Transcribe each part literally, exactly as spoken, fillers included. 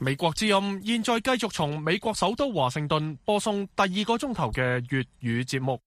美國之音現在繼續從美國首都華盛頓播送第二個鐘頭嘅粵語節目。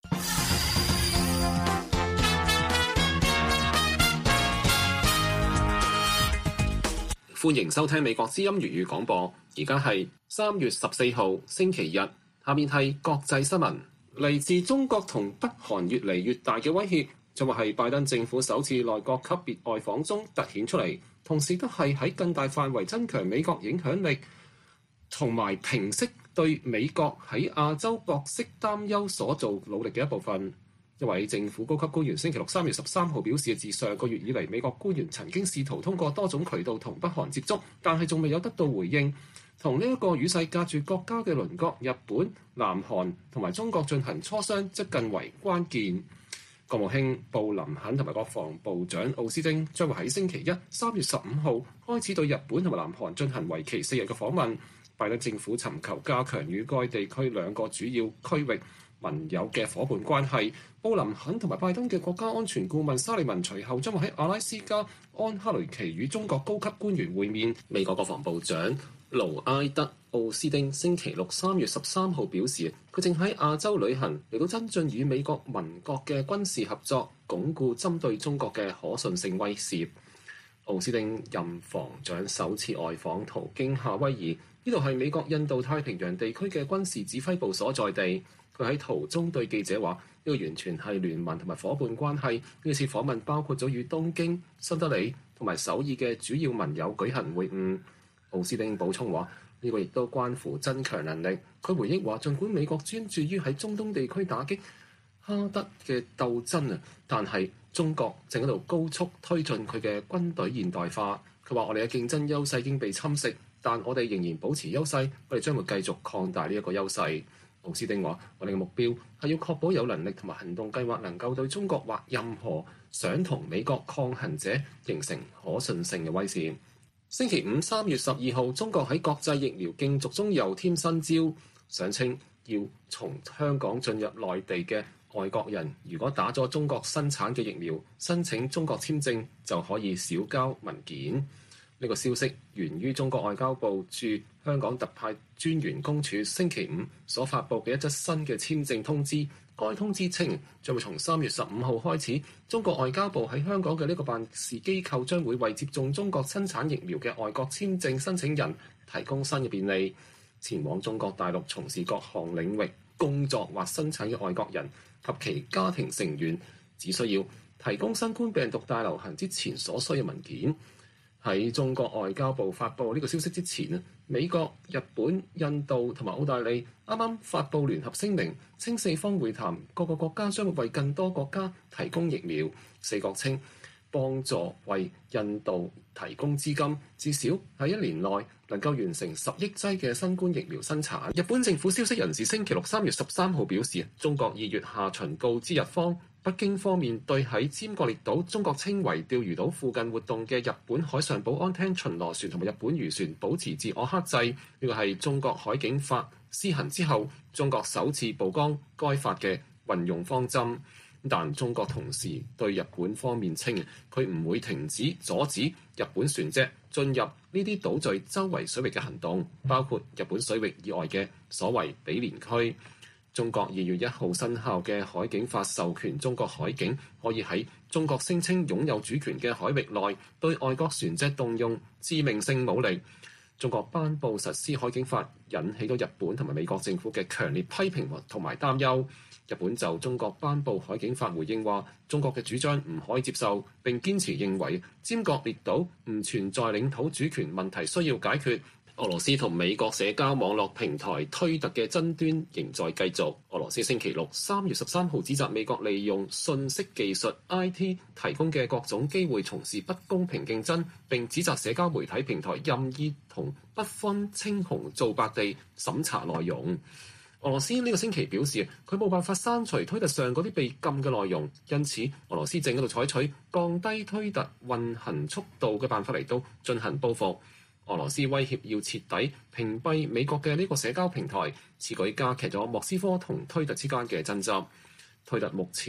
歡迎收聽美國之音粵語廣播，而家係三月十四號星期日，下面係國際新聞。嚟自中國同北韓越嚟越大嘅威脅，就話係拜登政府首次內閣級別外訪中突顯出嚟，同時都係喺更大範圍增強美國影響力，同埋平息對美國喺亞洲角色擔憂所做努力嘅一部分。一位政府高級官員星期六三月十三號表示，自上個月以嚟，美國官員曾經試圖通過多種渠道同北韓接觸，但係仲未有得到回應。同呢一個與世隔絕國家嘅鄰國日本、南韓同埋中國進行磋商，則更為關鍵。國務卿布林肯同埋國防部長奧斯汀將會喺星期一三月十五號開始對日本同埋南韓進行為期四日嘅訪問。拜登政府尋求加強與該地區兩個主要區域盟友嘅夥伴關係。布林肯同埋拜登嘅國家安全顧問沙利文隨後將會喺阿拉斯加安克雷奇與中國高級官員會面。美國國防部長盧埃德奧斯汀星期六三月十三號表示，佢正喺亞洲旅行，嚟到增進與美國盟國嘅軍事合作，鞏固針對中國嘅可信性威懾。奧斯汀任防長首次外訪途經夏威夷，呢度係美國印度太平洋地區嘅軍事指揮部所在地。佢喺途中對記者話：呢個完全係聯盟同埋伙伴關係。呢次訪問包括咗與東京、新德里同埋首爾嘅主要盟友舉行會晤。奧斯汀補充話：呢個亦都關乎增強能力。佢回憶話：儘管美國專注於喺中東地區打擊哈德嘅鬥爭啊，但係中國正喺度高速推進佢嘅軍隊現代化。佢話：我哋嘅競爭優勢已經被侵蝕，但我哋仍然保持優勢，我哋將會繼續擴大呢一個優勢。奧斯汀話：我哋嘅目標係要確保有能力同埋行動計劃能夠對中國或任何想同美國抗衡者形成可信性嘅威懾。星期五三月十二號，中國喺國際疫苗競逐中又添新招，上稱要從香港進入內地嘅外國人，如果打咗中國生產嘅疫苗，申請中國簽證就可以少交文件。呢個消息源於中國外交部駐香港特派專員公署星期五所發布嘅一則新嘅簽證通知。該通知稱，將會從三月十五號開始，中國外交部喺香港嘅呢個辦事機構將會為接種中國生產疫苗嘅外國簽證申請人提供新嘅便利。前往中國大陸從事各項領域工作或生產嘅外國人及其家庭成員，只需要提供新冠病毒大流行之前所需嘅文件。喺中國外交部發布呢個消息之前啊，美國、日本、印度同埋澳大利亞啱啱發布聯合聲明，稱四方會談各個國家將會為更多國家提供疫苗。四國稱幫助為印度提供資金，至少喺一年內能夠完成十億劑嘅新冠疫苗生產。日本政府消息人士星期六三月十三號表示，中國二月下旬告知日方，北京方面對喺尖閣列島中國稱為釣魚島附近活動嘅日本海上保安廳巡邏船同埋日本漁船保持自我克制。呢個係中國海警法施行之後，中國首次曝光該法嘅運用方針。但中國同時對日本方面稱，佢唔會停止阻止日本船隻進入呢啲島嶼周圍水域嘅行動，包括日本水域以外嘅所謂毗連區。中國二月一號生效嘅海警法授權中國海警可以喺中國聲稱擁有主權嘅海域內對外國船隻動用致命性武力。中國頒布實施海警法，引起咗日本同埋美國政府嘅強烈批評同埋擔憂。日本就中國頒布海警法回應話，中國嘅主張唔可以接受，並堅持認為尖閣列島唔存在領土主權問題需要解決。俄羅斯同美國社交網絡平台推特嘅爭端仍在繼續。俄羅斯星期六三月十三號指責美國利用信息技術 I T 提供嘅各種機會從事不公平競爭，並指責社交媒體平台任意同不分青紅皂白地審查內容。俄羅斯呢個星期表示，佢冇辦法刪除推特上嗰啲被禁嘅內容，因此俄羅斯正喺度採取降低推特運行速度嘅辦法嚟到進行報復。俄羅斯威脅要徹底屏蔽美國嘅呢個社交平台，此舉加劇咗莫斯科同推特之間嘅爭執。推特目前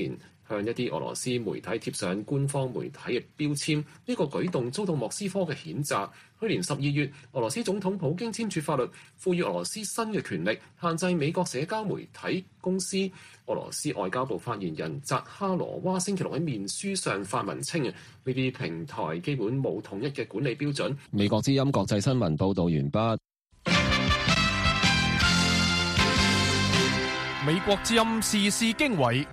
向一啲俄羅斯媒體貼上官方媒體嘅標籤。呢個舉動遭到莫斯科嘅譴責。去年十二月，俄羅斯總統普京簽署法律，賦予俄羅斯新嘅權力，限制美國社交媒體公司。俄羅斯外交部發言人扎哈羅娃星期六喺面書上發文稱啊，呢啲平台基本冇統一嘅管理標準。美國之音國際新聞報導完畢。 美國之音時事經緯，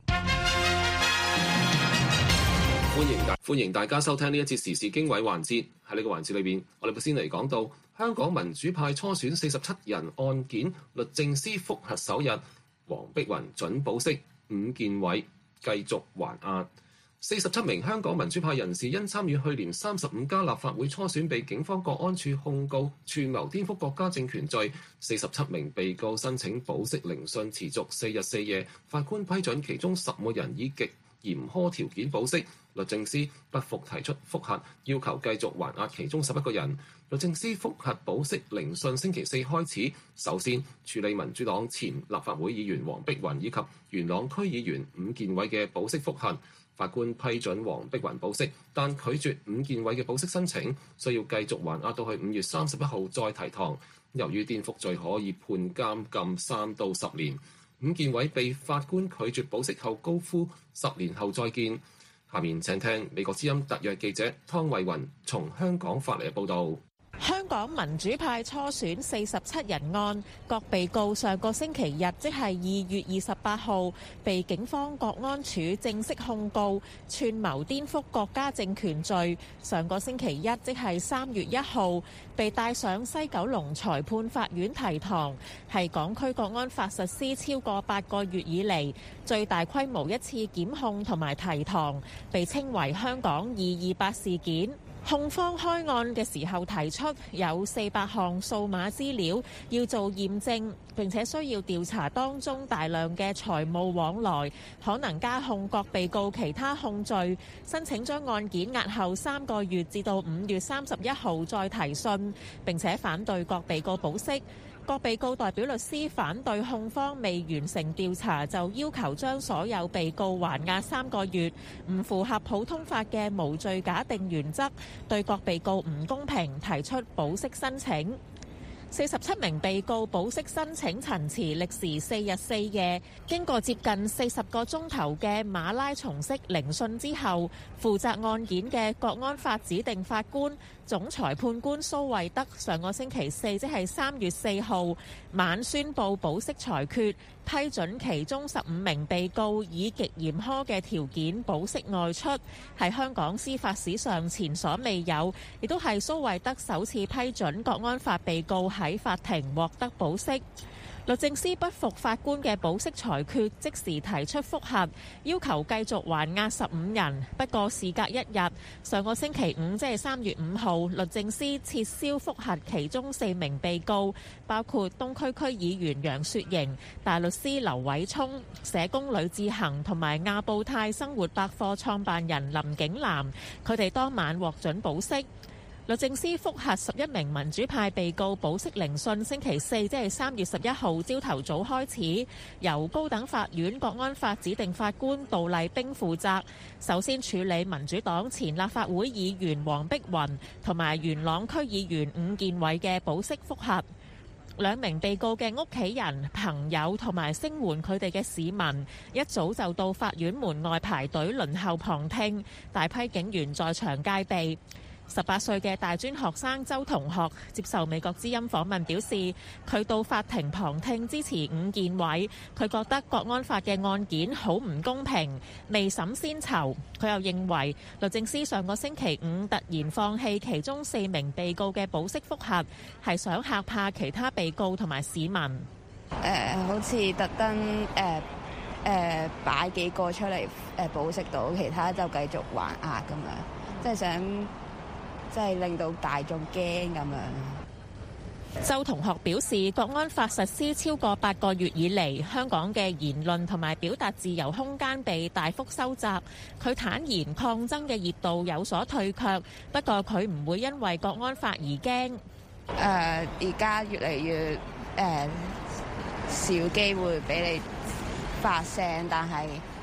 歡迎大歡迎大家收聽呢一節時事經緯環節。喺呢個環節裏邊，我哋會先嚟講到香港民主派初選四十七人案件律政司覆核首日，黃碧雲准保釋，伍健偉繼續還押。四十七名香港民主派人士因參與去年三十五家立法會初選被警方國安處控告串謀顛覆國家政權罪，四十七名被告申請保釋聆訊持續四日四夜，法官批准其中十個人以極嚴苛條件保釋，律政司不服提出覆核，要求繼續還押其中十一個人。律政司覆核保釋聆訊星期四開始，首先處理民主黨前立法會議員黃碧雲以及元朗區議員伍健偉嘅保釋覆核。法官批准黃碧雲保釋，但拒絕伍健偉嘅保釋申請，需要繼續還押到去五月三十一號再提堂。由於顛覆罪可以判監禁三到十年，伍健偉被法官拒絕保釋後高呼十年後再見。下面請聽美國之音特約記者湯慧雲從香港發嚟嘅報導。 香港民主派初選四十七人案，各被告上個星期日，即係二月二十八號，被警方國安處正式控告串謀顛覆國家政權罪。上個星期一，即係三月一號，被帶上西九龍裁判法院提堂，係港區國安法實施超過八個月以嚟最大規模一次檢控同埋提堂，被稱為香港二二八事件。控方開案嘅時候提出有四百項數碼資料要做驗證，並且需要調查當中大量嘅財務往來，可能加控各被告其他控罪，申請將案件押後三個月至到五月三十一號再提訊，並且反對各被告保釋。各被告代表律師反對控方未完成調查就要求將所有被告還押三個月，唔符合普通法嘅無罪假定原則，對各被告唔公平，提出保釋申請。四十七名被告保釋申請陳詞歷時四日四夜，經過接近四十個鐘頭嘅馬拉松式聆訊之後，負責案件嘅國安法指定法官總裁判官蘇惠德上個星期四，即係三月四號晚宣布保釋裁決，批准其中十五名被告以極嚴苛嘅條件保釋外出，係香港司法史上前所未有，亦都係蘇惠德首次批准國安法被告喺法庭獲得保釋。律政司不服法官嘅保釋裁決，即時提出覆核，要求繼續還押十五人。不過事隔一日，上個星期五即係三月五號，律政司撤銷覆核其中四名被告，包括東區區議員楊雪盈、大律師劉偉聰、社工呂志恒同埋亞布泰生活百貨創辦人林景南，佢哋當晚獲准保釋。律政司覆核十一名民主派被告保釋聆訊，星期四即係三月十一號朝頭早開始，由高等法院國安法指定法官杜麗冰負責。首先處理民主黨前立法會議員黃碧雲同埋元朗區議員伍健偉嘅保釋覆核。兩名被告嘅屋企人、朋友同埋聲援佢哋嘅市民，一早就到法院門外排隊輪候旁聽，大批警員在場戒備。十八歲嘅大專學生周同學接受美國之音訪問表示，佢到法庭旁聽支持伍健偉，佢覺得國安法嘅案件好唔公平，未審先囚。佢又認為律政司上個星期五突然放棄其中四名被告嘅保釋覆核，係想嚇怕其他被告同埋市民。誒、 呃，好似特登誒誒擺幾個出嚟誒、呃、保釋到，其他就繼續還押咁樣，即係想。即係令到大眾驚咁樣。 周同學表示，國安法實施超過八個月以嚟，香港嘅言論同埋表達自由空間被大幅收窄。佢坦言抗爭嘅熱度有所退卻，不過佢唔會因為國安法而驚。誒、 呃，而家越嚟越誒、呃、少機會俾你發聲，但係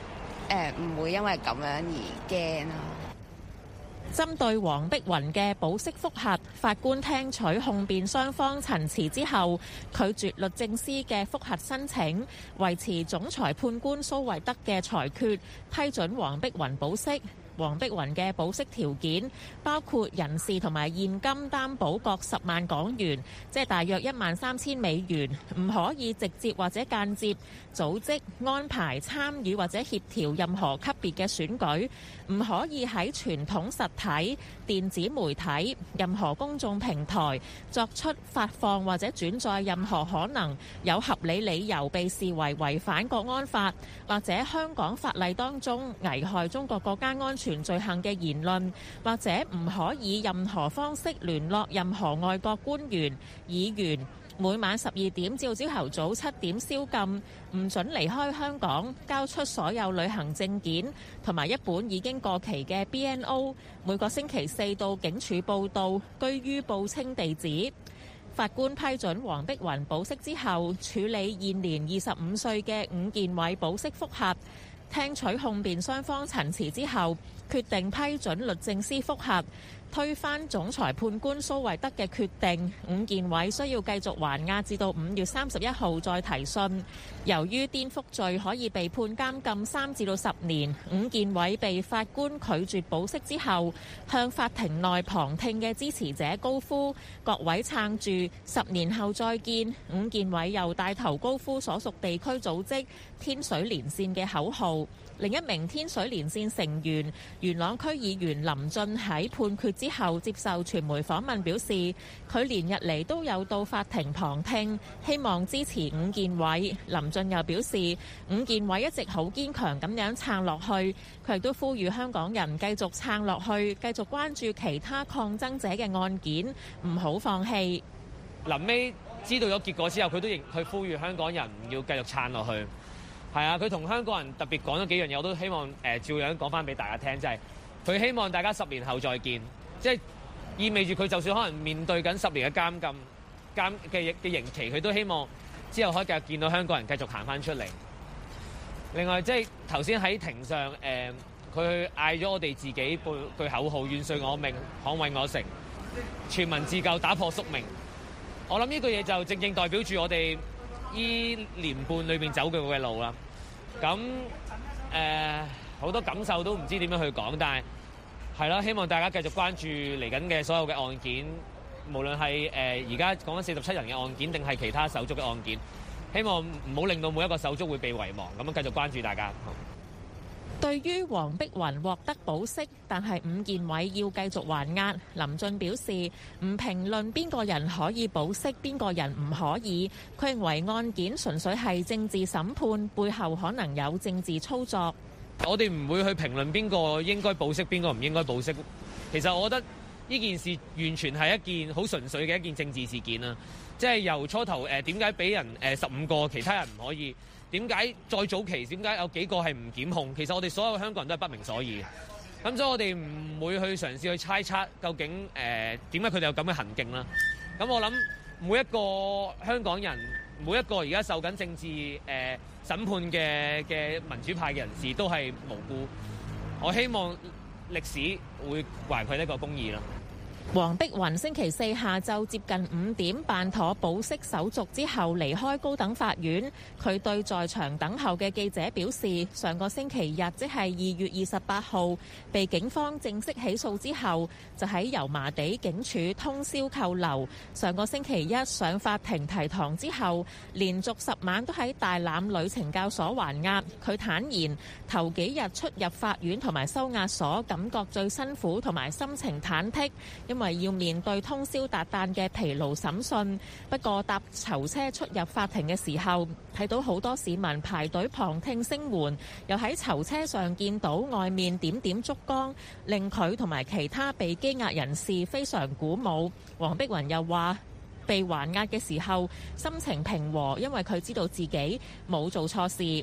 誒唔會因為咁樣而驚啦。 針對黃碧雲嘅保釋覆核，法官聽取控辯雙方陳詞之後，拒絕律政司嘅覆核申請，維持總裁判官蘇惠德嘅裁決，批准黃碧雲保釋。黃碧雲嘅保釋條件包括人事同埋現金擔保各十萬港元，即係大約一萬三千美元，唔可以直接或者間接組織、安排、參與或者協調任何級別嘅選舉，唔可以喺傳統實體、電子媒體、任何公眾平台作出發放或者轉載任何可能有合理理由被視為違反國安法或者香港法例當中危害中國國家安全全罪行嘅言論，或者唔可以任何方式聯絡任何外國官員、議員。每晚十二點至朝頭早七點宵禁，唔准離開香港，交出所有旅行證件同埋一本已經過期嘅 B N O。每個星期四到警署報到，居於報稱地址。法官批准黃碧雲保釋之後，處理現年二十五歲嘅伍健偉保釋覆核。聽取控辯雙方陳詞之後，決定批准律政司覆核，推翻總裁判官蘇惠德嘅決定。伍健偉需要繼續還押至到五月三十一號再提訊。由於顛覆罪可以被判監禁三至到十年，伍健偉被法官拒絕保釋之後，向法庭內旁聽嘅支持者高呼各位撐住，十年後再見。伍健偉又帶頭高呼所屬地區組織天水連線嘅口號。另一名天水連線成員元朗區議員林俊喺判決之後接受傳媒訪問表示，佢連日嚟都有到法庭旁聽，希望支持伍健偉。林俊又表示，伍健偉一直好堅強咁樣撐落去，佢亦都呼籲香港人繼續撐落去，繼續關注其他抗爭者嘅案件，唔好放棄。 臨尾知道咗結果之後，佢都仍去呼籲香港人唔要繼續撐落去。係啊，佢同香港人特別講咗幾樣嘢，我都希望誒、呃、照樣講翻俾大家聽，就係、是、佢希望大家十年後再見，即係意味住佢就算可能面對緊十年嘅監禁監嘅嘅刑期，佢都希望之後可以繼續見到香港人繼續行翻出嚟。另外，即係頭先喺庭上誒，佢嗌咗我哋自己背句口號：願遂我命，捍衛我城，全民自救，打破宿命。我諗呢句嘢就正正代表住我哋依年半裏面走嘅嘅路啦。咁誒好多感受都唔知點樣去講，但係係啦，希望大家繼續關注嚟緊嘅所有嘅案件，無論係誒而家講緊四十七人嘅案件，定係其他手足嘅案件，希望唔好令到每一個手足會被遺忘，咁樣繼續關注大家。 對於黃碧雲獲得保釋，但係伍健偉要繼續還押，林俊表示唔評論邊個人可以保釋，邊個人唔可以。佢認為案件純粹係政治審判，背後可能有政治操作。 我哋唔會去評論邊個應該保釋，邊個唔應該保釋。其實我覺得呢件事完全係一件好純粹嘅一件政治事件啦。即係由初頭誒點解俾人誒十五個，其他人唔可以？點解再早期點解有幾個係唔檢控？其實我哋所有香港人都係不明所以。咁所以我哋唔會去嘗試去猜測究竟誒點解佢哋有咁嘅行徑啦。咁我諗每一個香港人，每一個而家受緊政治誒、呃、審判嘅嘅民主派嘅人士都係無辜。我希望歷史會還佢一個公義啦。 黃碧雲星期四下晝接近五點辦妥保釋手續之後離開高等法院。佢對在場等候嘅記者表示，上個星期日即係二月二十八號被警方正式起訴之後，就喺油麻地警署通宵扣留。上個星期一上法庭提堂之後，連續十晚都喺大欖女懲教所還押。佢坦言頭幾日出入法院同埋收押所，感覺最辛苦同埋心情忐忑，因為要面對通宵達旦嘅疲勞審訊。不過搭囚車出入法庭嘅時候，睇到好多市民排隊旁聽聲援，又喺囚車上見到外面點點燭光，令佢同埋其他被羈押人士非常鼓舞。黃碧雲又話被還押嘅時候心情平和，因為佢知道自己冇做錯事。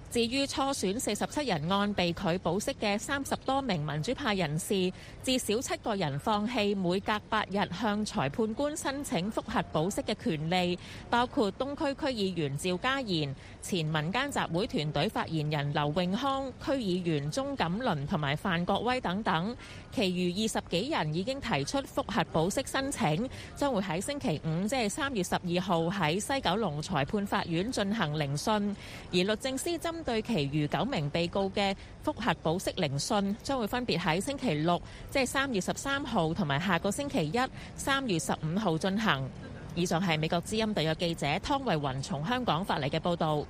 至於初選四十七人案被拒保釋嘅三十多名民主派人士，至少七個人放棄每隔八日向裁判官申請覆核保釋嘅權利，包括東區區議員趙家賢、前民間集會團隊發言人劉永康、區議員鐘錦麟同埋范國威等等。其餘二十幾人已經提出覆核保釋申請，將會喺星期五，即係三月十二號喺西九龍裁判法院進行聆訊，而律政司針對其餘九名被告嘅覆核保釋聆訊，將會分別喺星期六，即係三月十三號同埋下個星期一，三月十五號進行。以上係美國之音特約記者湯慧雲從香港發嚟嘅報導。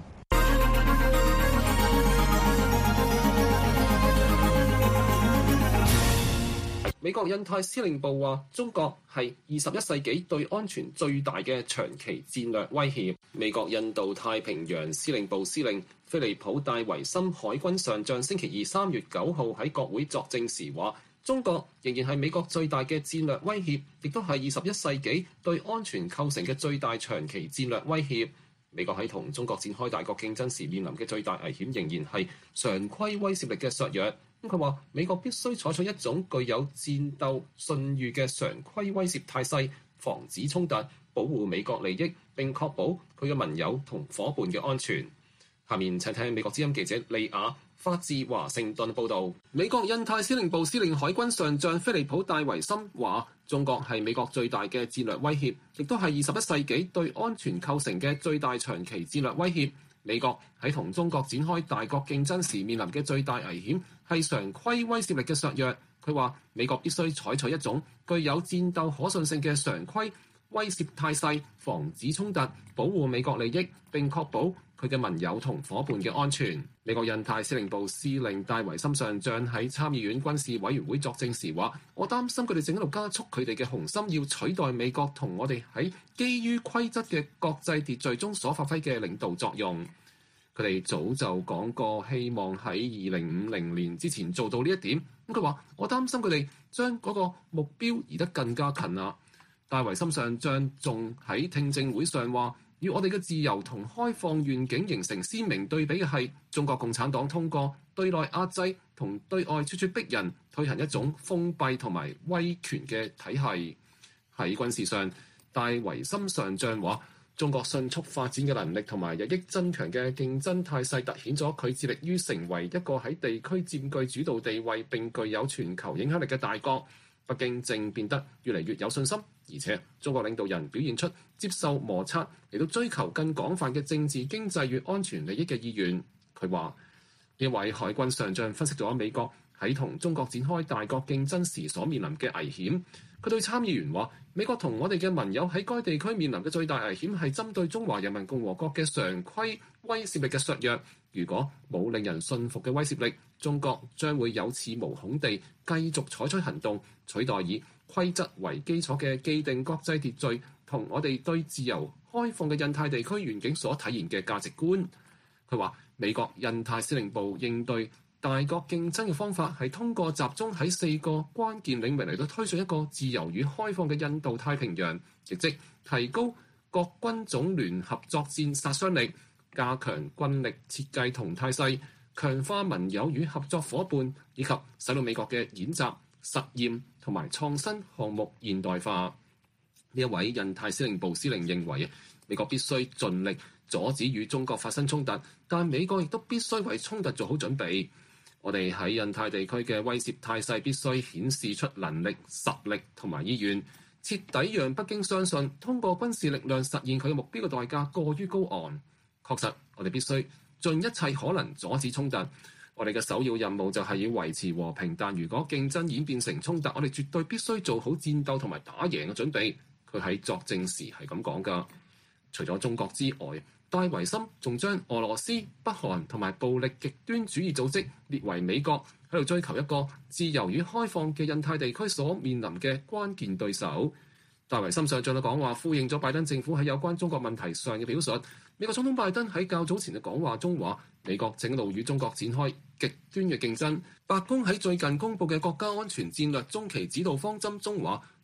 美國印太司令部話，中國係二十一世紀對安全最大嘅長期戰略威脅。美國印度太平洋司令部司令菲利普戴維森海軍上將星期二三月九號喺國會作證時話，中國仍然係美國最大嘅戰略威脅，亦都係二十一世紀對安全構成嘅最大長期戰略威脅。美國喺同中國展開大國競爭時面臨嘅最大危險仍然係常規威懾力嘅削弱。咁佢話美國必須採取一種具有戰鬥信譽嘅常規威懾態勢，防止衝突，保護美國利益，並確保佢嘅盟友同伙伴嘅安全。下面請聽美國之音記者利亞發自華盛頓報導。美國印太司令部司令海軍上將菲利普戴維森話，中國係美國最大嘅戰略威脅，亦都係二十一世紀對安全構成嘅最大長期戰略威脅。美國喺同中國展開大國競爭時面臨嘅最大危險係常規威懾力嘅削弱。佢話美國必須採取一種具有戰鬥可信性嘅常規威懾態勢，防止衝突，保護美國利益，並確保佢嘅盟友同伙伴嘅安全。美國印太司令部司令戴維森上將喺參議院軍事委員會作證時話，我擔心佢哋正喺度加速佢哋嘅雄心，要取代美國同我哋喺基於規則嘅國際秩序中所發揮嘅領導作用。佢哋早就講過，希望喺二零五零年之前做到呢一點。咁佢話，我擔心佢哋將嗰個目標移得更加近啦。戴維森上將仲喺聽證會上話，與我哋嘅自由同開放願景形成鮮明對比嘅係，中國共產黨通過對內壓制同對外處處逼人，推行一種封閉同埋威權嘅體系。喺軍事上，戴維森上將話，中國迅速發展嘅能力同埋日益增強嘅競爭態勢，凸顯咗佢致力於成為一個喺地區佔據主導地位並具有全球影響力嘅大國。北京正變得越嚟越有信心，而且中國領導人表現出接受摩擦嚟到追求更廣泛嘅政治、經濟與安全利益嘅意願。佢話呢位海軍上將分析咗美國喺同中國展開大國競爭時所面臨嘅危險。佢對參議員話，美國同我哋嘅盟友喺該地區面臨嘅最大危險係針對中華人民共和國嘅常規威懾力嘅削弱。如果冇令人信服嘅威懾力，中國將會有恃無恐地繼續採取行動，取代以規則為基礎嘅既定國際秩序同我哋對自由開放嘅印太地區願景所體現嘅價值觀。佢話美國印太司令部應對大國競爭嘅方法係通過集中喺四個關鍵領域嚟到推進一個自由與開放嘅印度太平洋，亦即提高各軍種聯合作戰殺傷力，加強軍力設計同態勢，強化盟友與合作伙伴，以及使到美國嘅演習、實驗同埋創新項目現代化。呢一位印太司令部司令認為，美國必須盡力阻止與中國發生衝突，但美國亦都必須為衝突做好準備。我哋喺印太地區嘅威懾態勢必須顯示出能力、實力同埋意願，徹底讓北京相信通過軍事力量實現佢嘅目標嘅代價過於高昂。確實，我哋必須盡一切可能阻止衝突。我哋嘅首要任務就係要維持和平，但如果競爭演變成衝突，我哋絕對必須做好戰鬥同埋打贏嘅準備。佢喺作證時係咁講㗎。除咗中國之外，戴維森仲將俄羅斯、北韓同埋暴力極端主義組織列為美國喺度追求一個自由與開放嘅印太地區所面臨嘅關鍵對手。戴維森上將嘅講話呼應咗拜登政府喺有關中國問題上嘅表述。美國總統拜登喺較早前嘅講話中話，美國正路與中國展開極端嘅競爭。白宮喺最近公布嘅國家安全戰略中期指導方針中話，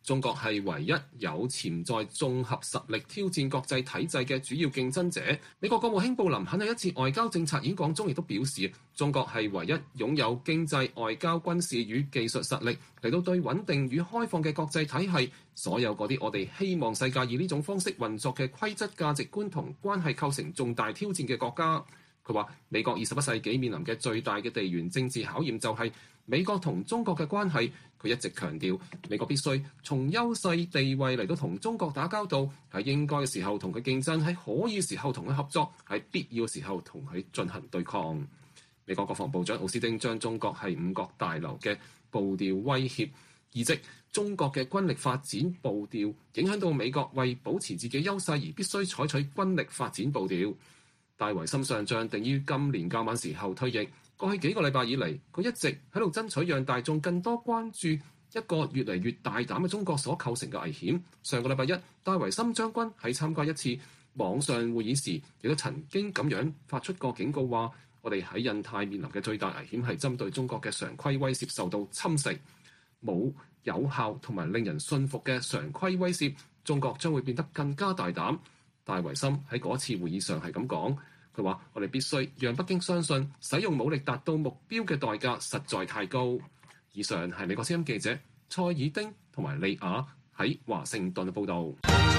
中國係唯一有潛在綜合實力挑戰國際體制嘅主要競爭者。美國國務卿布林肯喺一次外交政策演講中亦都表示，中國係唯一擁有經濟、外交、軍事與技術實力嚟到對穩定與開放嘅國際體系，所有嗰啲我哋希望世界以呢種方式運作嘅規則、價值觀同關係構成重大挑戰嘅國家。佢話美國二十一世紀面臨嘅最大嘅地緣政治考驗就係美國同中國嘅關係。佢一直強調美國必須從優勢地位嚟到同中國打交道，喺應該嘅時候同佢競爭，喺可以時候同佢合作，喺必要時候同佢進行對抗。美國國防部長奧斯汀將中國係五角大樓嘅步調威脅，意即中國嘅軍力發展步調影響到美國為保持自己優勢而必須採取軍力發展步調。戴維森上將定於今年較晚時候退役。過去幾個禮拜以嚟，佢一直喺度爭取讓大眾更多關注一個越嚟越大膽嘅中國所構成嘅危險。上個禮拜一，戴維森將軍喺參加一次網上會議時，亦都曾經咁樣發出過警告，話我哋喺印太面臨嘅最大危險係針對中國嘅常規威懾受到侵蝕，冇有效同埋令人信服嘅常規威懾，中國將會變得更加大膽。戴維森喺嗰次會議上係咁講。佢話：我哋必須讓北京相信，使用武力達到目標嘅代價實在太高。以上係美國之音記者蔡爾丁同埋利亞喺華盛頓嘅報導。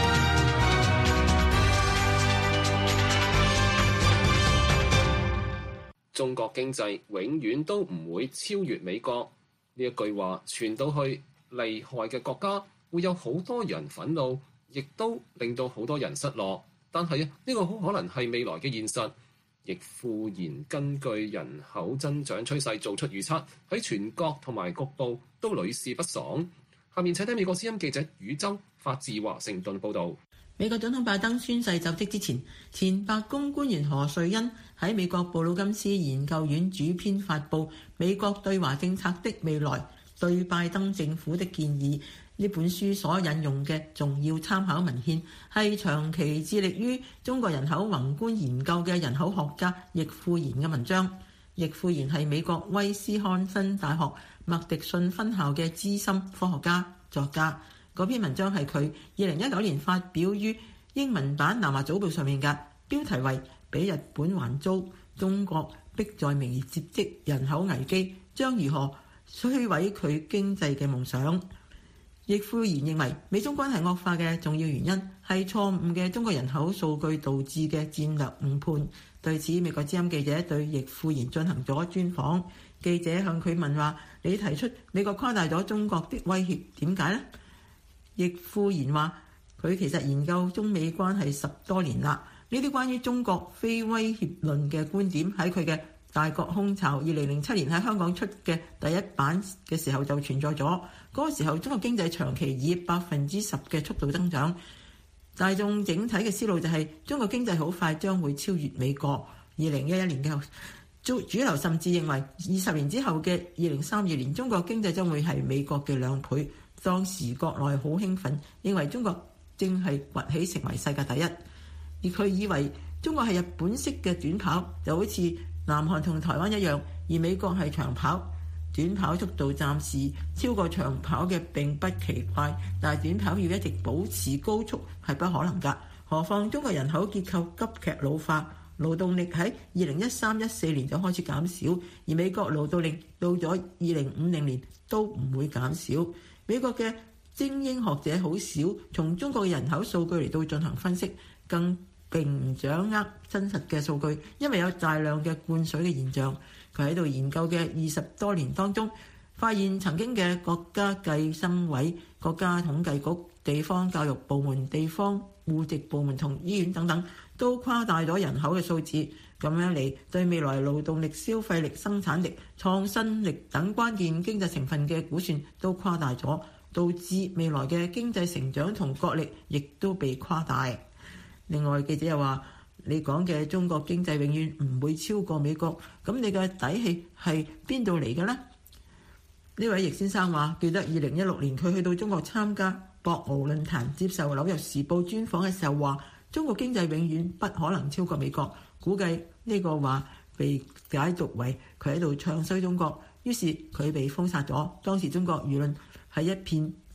中國經濟永遠都唔會超越美國，呢一句話傳到去厲害嘅國家，會有好多人憤怒，亦都令到好多人失落。但係啊，呢個好可能係未來嘅現實。易富賢根據人口增長趨勢做出預測，喺全國同埋局部都屢試不爽。下面請聽美國之音記者宇洲發自華盛頓報導。 美國總統拜登宣誓就職之前，前白宮官員何瑞恩喺美國布魯金斯研究院主編發布《美國對華政策的未來：對拜登政府的建議》。呢本書所引用嘅重要參考文獻係長期致力於中國人口宏觀研究嘅人口學家易富賢嘅文章。易富賢係美國威斯康辛大學麥迪遜分校嘅資深科學家作家。嗰篇文章係佢二零一九年發表於英文版南華早報上面嘅，標題為《比日本還糟，中國迫在眉睫的人口危機將如何摧毀佢經濟嘅夢想》。易富賢認為，美中關係惡化嘅重要原因係錯誤嘅中國人口數據導致嘅戰略誤判。對此，美國之音記者對易富賢進行咗專訪。記者向佢問話：你提出美國誇大咗中國的威脅，點解呢？易富賢話：佢其實研究中美關係十多年啦，呢啲關於中國非威脅論嘅觀點喺佢嘅大國空巢二零零七年喺香港出嘅第一版嘅時候就存在咗。嗰個時候，中國經濟長期以百分之十嘅速度增長，大眾整體嘅思路就係中國經濟好快將會超越美國。二零一一年嘅主主流甚至認為，二十年之後嘅二零三二年，中國經濟將會係美國嘅兩倍。當時國內好興奮，認為中國正係崛起成為世界第一，而佢以為中國係日本式嘅短跑，就好似南韓同台灣一樣，而美國係長跑。短跑速度暫時超過長跑嘅並不奇怪，但係短跑要一直保持高速係不可能㗎。何況中國人口結構急劇老化，勞動力喺二零一三一四年就開始減少，而美國勞動力到咗二零五零年都唔會減少。美國嘅精英學者好少從中國嘅人口數據嚟到進行分析，更並唔掌握真實嘅數據，因為有大量嘅灌水嘅現象。佢喺度研究嘅二十多年當中，發現曾經嘅國家計生委、國家統計局、地方教育部門、地方戶籍部門同醫院等等，都誇大咗人口嘅數字。咁樣嚟對未來勞動力、消費力、生產力、創新力等關鍵經濟成分嘅估算都誇大咗，導致未來嘅經濟成長同國力亦都被誇大。另外，記者又話：你講嘅中國經濟永遠唔會超過美國，咁你嘅底氣係邊度嚟嘅呢？呢位易先生話：記得二零一六年佢去到中國參加博鰲論壇，接受紐約時報專訪嘅時候話：中國經濟永遠不可能超過美國。估計呢個話被解讀為佢喺度唱衰中國，於是佢被封殺咗。當時中國輿論係一片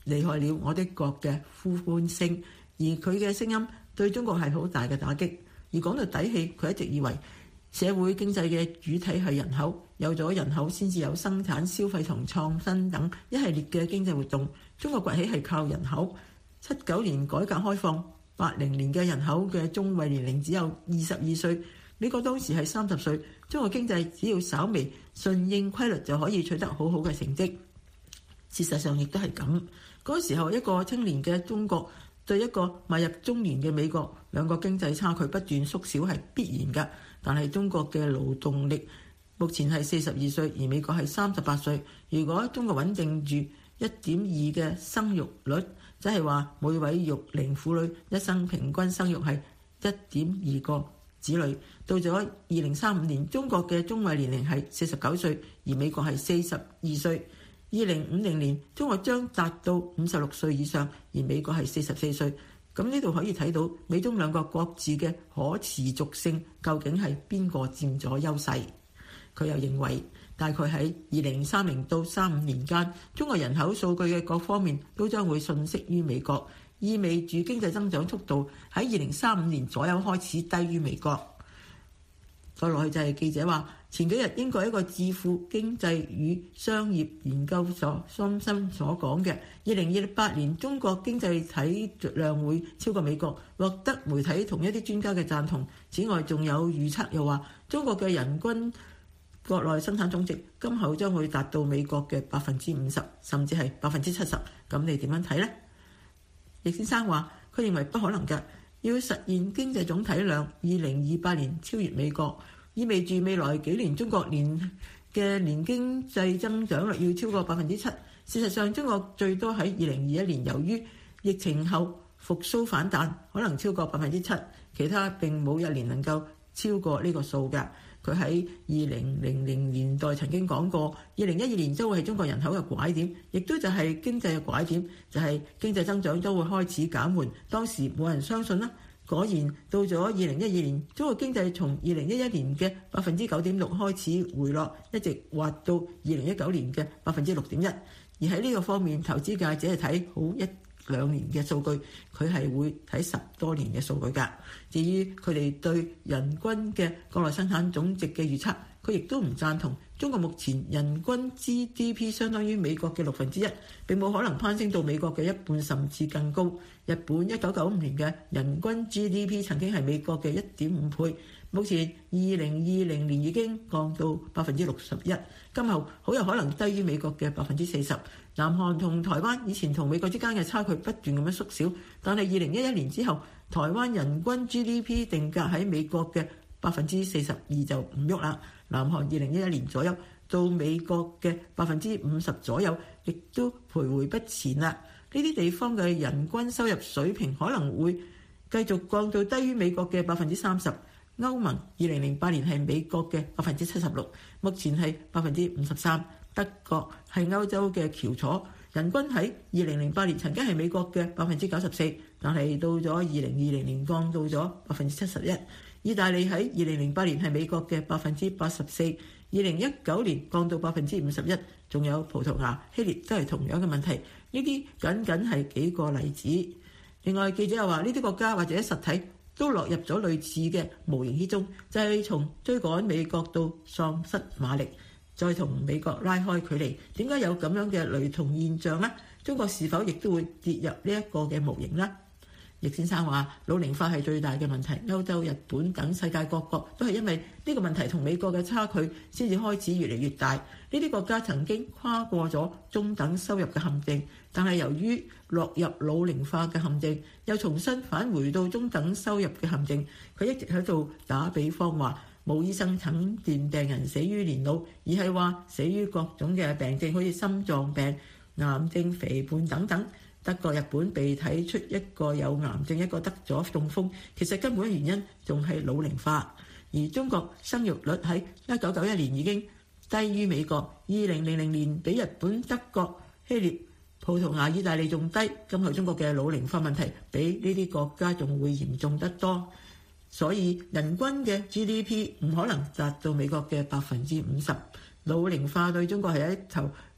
厲害了我的國嘅呼喚聲，而佢嘅聲音對中國係好大嘅打擊。而講到底氣，佢一直以為社會經濟嘅主體係人口，有咗人口先至有生產、消費同創新等一系列嘅經濟活動。中國崛起係靠人口。七九年改革開放，八零年嘅人口嘅中位年齡只有二十二歲，美國當時係三十歲。中國經濟只要稍微順應規律就可以取得好好嘅成績。事實上亦都係咁。嗰時候一個青年嘅中國對一個邁入中年嘅美國，兩個經濟差距不斷縮小係必然嘅。但係中國嘅勞動力目前係四十二歲，而美國係三十八歲。如果中國穩定住一點二嘅生育率，即係話每位育齡婦女一生平均生育係一點二個子女。到咗二零三五年，中國嘅中位年齡係四十九歲，而美國係四十二歲。二零五零年，中國將達到五十六歲以上，而美國係四十四歲。咁呢度可以睇到美中兩個各自嘅可持續性究竟係邊個佔咗優勢。佢又認為大概喺二零三零到三五年間，中國人口數據嘅各方面都將會遜色於美國，意味住經濟增長速度喺二零三五年左右開始低於美國。再落去就係記者話，前幾日英國一個智庫經濟與商業研究所中心所講嘅，二零二八年中國經濟體量會超過美國，獲得媒體同一啲專家嘅贊同。此外，仲有預測又話，中國嘅人均國內生產總值今後將會達到美國嘅百分之五十，甚至係百分之七十。咁你點樣睇呢？易先生話，佢認為不可能嘅。要實現經濟總體量二零二八年超越美國，意味住未來幾年中國年嘅年經濟增長率要超過百分之七。事實上，中國最多喺二零二一年由於疫情後復甦反彈，可能超過百分之七，其他並冇一年能夠超過呢個數㗎。佢喺二零零零年代曾經講過，二零一二年將會係中國人口嘅拐點，亦都就係經濟嘅拐點，就係、是、經濟增長都會開始減緩。當時冇人相信啦，果然到咗二零一二年，中國經濟從二零一一年嘅百分之九點六開始回落，一直滑到二零一九年嘅百分之六點一。而喺呢個方面，投資界只係睇好一兩年嘅數據，佢係會睇十多年嘅數據㗎。至於佢哋對人均嘅國內生產總值嘅預測，佢亦都唔贊同。中國目前人均 G D P 相當於美國嘅六分之一，並冇可能攀升到美國嘅一半甚至更高。日本一九九五年嘅人均 G D P 曾經係美國嘅一點五倍，目前二零二零年已經降到百分之六十一，今後好有可能低於美國嘅百分之四十。南韓同台灣以前同美國之間嘅差距不斷咁樣縮小，但係二零一一年之後，台灣人均 G D P 定格喺美國嘅百分之四十二就唔喐啦。南韓二零一一年左右到美國嘅百分之五十左右，亦都徘徊不前啦。呢啲地方嘅人均收入水平可能會繼續降到低於美國嘅百分之三十。歐盟二零零八年係美國嘅百分之七十六，目前係百分之五十三。德國係歐洲嘅翹楚，人均喺二零零八年曾經係美國嘅百分之九十四，但係到咗二零二零年降到咗百分之七十一。意大利喺二零零八年係美國嘅百分之八十四，二零一九年降到百分之五十一。仲有葡萄牙、希臘都係同樣嘅問題。呢啲僅僅係幾個例子。另外，記者又話呢啲國家或者實體都落入咗類似嘅模型之中，就係從追趕美國到喪失馬力，再同美國拉開距離。點解有咁樣嘅雷同現象呢？中國是否亦都會跌入呢一個嘅模型呢？易先生話：老齡化係最大嘅問題，歐洲、日本等世界各國都係因為呢個問題同美國嘅差距先至開始越嚟越大。呢啲國家曾經跨過咗中等收入嘅陷阱，但係由於落入老齡化嘅陷阱，又重新返回到中等收入嘅陷阱。佢一直喺度打比方話，冇醫生診斷病人死於年老，而係話死於各種嘅病症，好似心臟病、癌症、肥胖等等。德國、日本被睇出一個有癌症，一個得咗中風，其實根本原因仲係老齡化。而中國生育率喺一九九一年已經低於美國，二零零零年比日本、德國、希臘、葡萄牙、意大利仲低。今後中國嘅老齡化問題比呢啲國家仲會嚴重得多，所以人均嘅 G D P 唔可能達到美國嘅百分之五十。老齡化對中國係一頭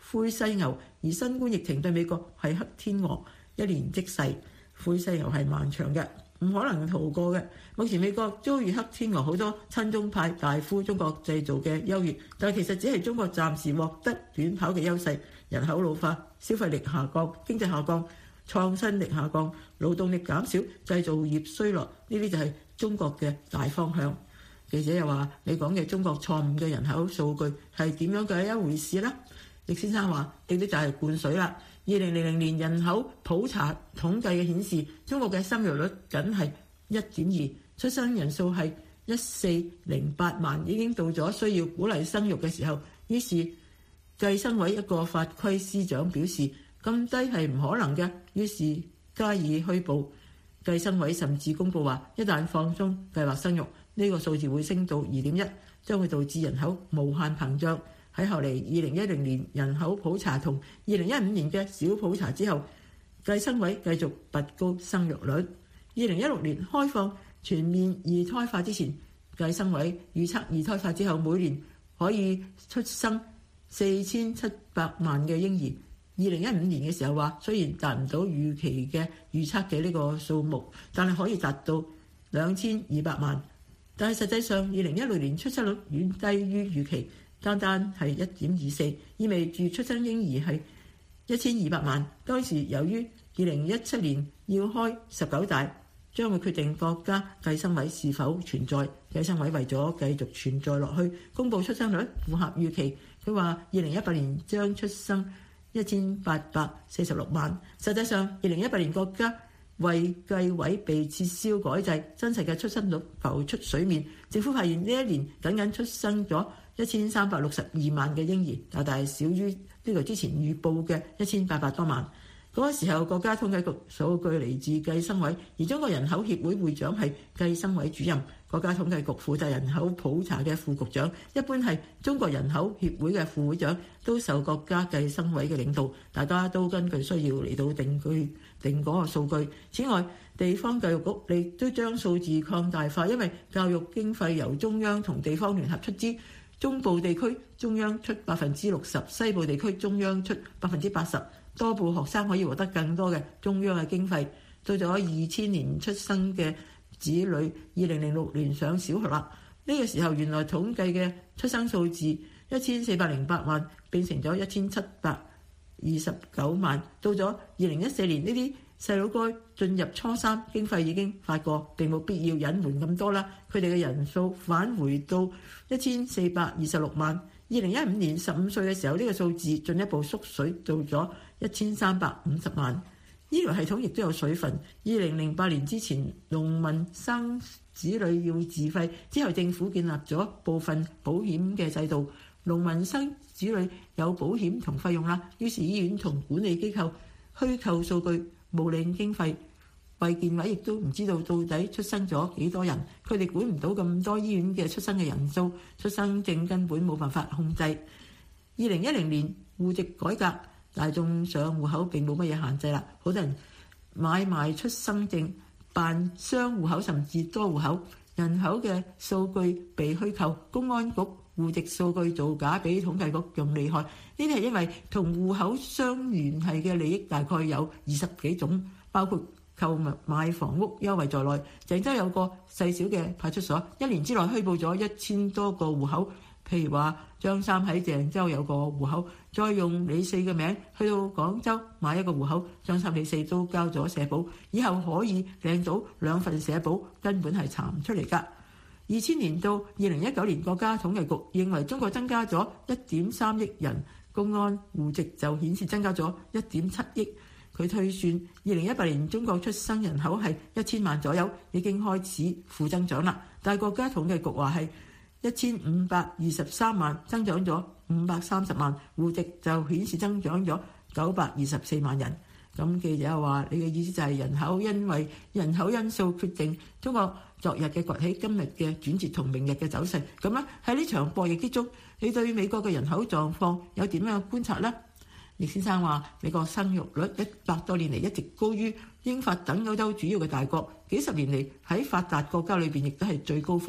灰犀牛，而新冠疫情對美國係黑天鵝，一年即逝。灰犀牛係漫長嘅，唔可能逃過嘅。目前美國遭遇黑天鵝，好多親中派大呼中國製造嘅優越，但其實只係中國暫時獲得短跑嘅優勢。人口老化、消費力下降、經濟下降、創新力下降、勞動力減少、製造業衰落，呢啲就係中國嘅大方向。記者又話：你講嘅中國錯誤嘅人口數據係點樣嘅一回事呢？易先生話：呢啲就係灌水啦。二零零零年人口普查統計嘅顯示，中國嘅生育率僅係一點二，出生人數係一四零八萬，已經到咗需要鼓勵生育嘅時候。於是計生委一個法規司長表示，咁低係唔可能嘅，於是加以虛報。計生委甚至公佈話，一旦放鬆計劃生育，呢、這個數字會升到二點一，將會導致人口無限膨脹。喺後嚟二零一零年人口普查同二零一五年嘅小普查之後，計生委繼續拔高生育率。二零一六年開放全面二胎化之前，計生委預測二胎化之後每年可以出生四千七百萬嘅嬰兒。二零一五年嘅時候話，雖然達唔到預期嘅預測嘅呢個數目，但係可以達到兩千二百萬。但係實際上，二零一六年出生率遠低於預期。單單係一點二四，意味住出生嬰兒係一千二百萬。當時由於二零一七年要開十九大，將會決定國家計生委是否存在。計生委為咗繼續存在落去，公佈出生率符合預期。佢話二零一八年將出生一千八百四十六萬。實際上，二零一八年國家為計委被撤銷改制，真實嘅出生率浮出水面。政府發現呢一年僅僅出生咗一千三百六十二萬嘅嬰兒，大大少於呢個之前預報嘅一千八百多萬。嗰個時候，國家統計局數據嚟自計生委，而中國人口協會會長係計生委主任，國家統計局負責人口普查嘅副局長，一般係中國人口協會嘅副會長，都受國家計生委嘅領導，大家都根據需要嚟到定據定嗰個數據。此外，地方教育局亦都將數字擴大化，因為教育經費由中央同地方聯合出資。中部地區中央出百分之六十，西部地區中央出百分之八十，多部學生可以獲得更多嘅中央嘅經費。到咗二千年出生嘅子女，二零零六年上小學啦。呢、這個時候原來統計嘅出生數字一千四百零八萬，變成咗一千七百二十九萬。到咗二零一四年，呢啲細佬哥進入初三，經費已經發過，並冇必要隱瞞咁多啦。佢哋嘅人數返回到一千四百二十六萬。二零一五年十五歲嘅時候，呢、這個數字進一步縮水到咗一千三百五十萬。醫療系統亦都有水分。二零零八年之前，農民生子女要自費，之後政府建立咗部分保險嘅制度，農民生子女有保險同費用啦。於是醫院同管理機構虛構數據，冇領經費，衛健委亦都唔知道到底出生咗幾多人，佢哋管唔到咁多醫院嘅出生嘅人數，出生證根本冇辦法控制。二零一零年戶籍改革，大眾上戶口並冇乜嘢限制啦，好多人買賣出生證、辦雙戶口甚至多戶口，人口嘅數據被虛構，公安局戶籍數據造假比統計局仲厲害。呢啲係因為同戶口相聯繫嘅利益大概有二十幾種，包括購物買房屋優惠在內。鄭州有個細小嘅派出所，一年之內虛報咗一千多個戶口。譬如話張三喺鄭州有個戶口，再用李四嘅名去到廣州買一個戶口，張三李四都交咗社保，以後可以領到兩份社保，根本係查唔出嚟㗎。二千年到二零一九年，國家統計局認為中國增加咗一點三億人，公安戶籍就顯示增加咗一點七億。佢推算二零一八年中國出生人口係一千萬左右，已經開始負增長啦。但係國家統計局話係一千五百二十三萬，增長咗五百三十萬，戶籍就顯示增長咗九百二十四萬人。咁記者話：你嘅意思就係人口因為人口因素決定中國昨日嘅崛起、今日嘅轉折同明日嘅走勢。咁咧喺呢場博弈之中，你對美國嘅人口狀況有點樣嘅觀察呢？易先生話：美國生育率一百多年嚟一直高於英法等歐洲主要嘅大國，幾十年嚟喺發達國家裏邊亦都係最高峰。而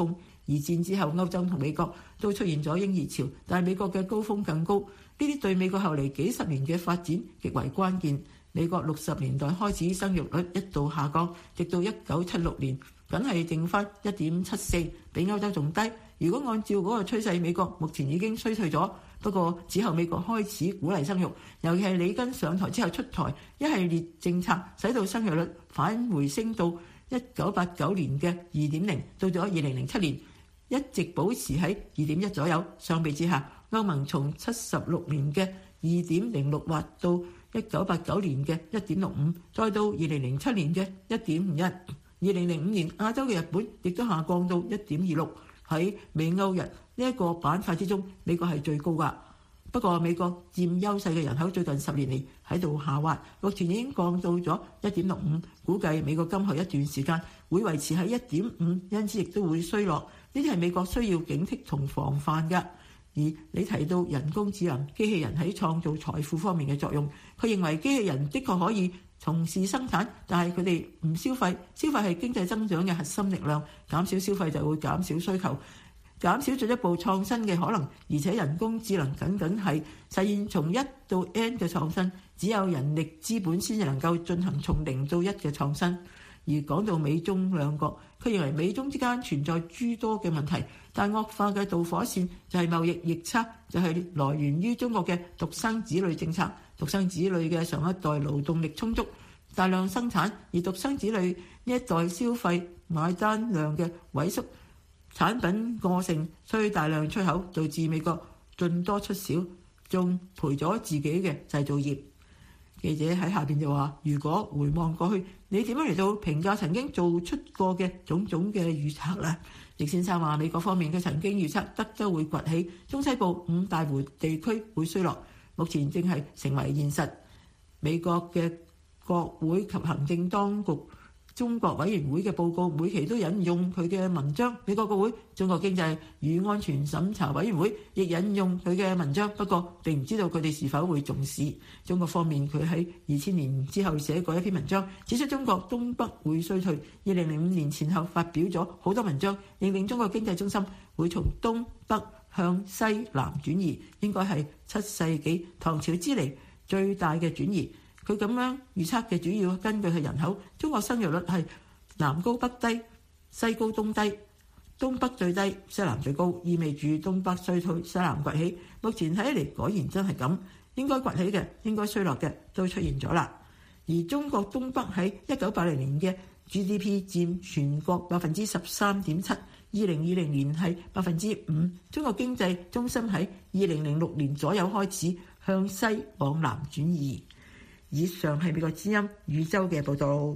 而戰之後歐洲同美國都出現咗嬰兒潮，但係美國嘅高峰更高，呢啲對美國後嚟幾十年嘅發展極為關鍵。美國六十年代開始生育率一度下降，直到一九七六年僅係剩翻一點七四，比歐洲仲低。如果按照嗰個趨勢，美國目前已經衰退咗。不過之後美國開始鼓勵生育，尤其係里根上台之後出台一系列政策，使到生育率反回升到一九八九年嘅二點零，到咗二零零七年一直保持喺二點一左右。相比之下，歐盟從七十六年嘅二點零六滑到一九八九年嘅一點六五，再到二零零七年嘅一點一。二零零五年亞洲嘅日本亦都下降到一點二六。喺美歐日呢一個板塊之中，美國係最高㗎。不過美國佔優勢嘅人口最近十年嚟喺度下滑，目前已經降到咗一點六五，估計美國今後一段時間會維持喺一點五，因此亦都會衰落。呢啲係美國需要警惕同防範㗎。而你提到人工智能、機器人喺創造財富方面嘅作用，佢認為機器人的確可以從事生產，但係佢哋唔消費，消費係經濟增長嘅核心力量，減少消費就會減少需求，減少進一步創新嘅可能。而且人工智能僅僅係實現從一到 N 嘅創新，只有人力資本先至能夠進行從零到一嘅創新。而講到美中兩國，佢認為美中之間存在諸多嘅問題，但惡化嘅導火線就係貿易逆差，就係、是、來源於中國嘅獨生子女政策。獨生子女嘅上一代勞動力充足，大量生產，而獨生子女呢一代消費買單量嘅萎縮，產品過剩，需大量出口，導致美國進多出少，仲賠咗自己嘅製造業。記者喺下邊就話：如果回望過去，你點樣嚟到評價曾經做出過嘅種種嘅預測呢？易先生話：美國方面佢曾經預測德州會崛起，中西部五大湖地區會衰落，目前正係成為現實。美國嘅國會及行政當局中國委員會嘅報告每期都引用佢嘅文章，美國國會中國經濟與安全審查委員會亦引用佢嘅文章，不過並唔知道佢哋是否會重視。中國方面佢喺二千年之後寫過一篇文章，指出中國東北會衰退。二零零五年前後發表咗好多文章，認定中國經濟中心會從東北向西南轉移，應該係七世紀唐朝之嚟最大嘅轉移。佢咁樣預測嘅主要根據係人口，中國生育率係南高北低，西高東低，東北最低，西南最高，意味住東北衰退，西南崛起。目前睇嚟果然真係咁，應該崛起嘅，應該衰落嘅都出現咗啦。而中國東北喺一九八零年嘅 G D P 佔全國百分之十三點七，二零二零年係百分之五。中國經濟中心喺二零零六年左右開始向西往南轉移。以上係美國之音宇宙嘅報導。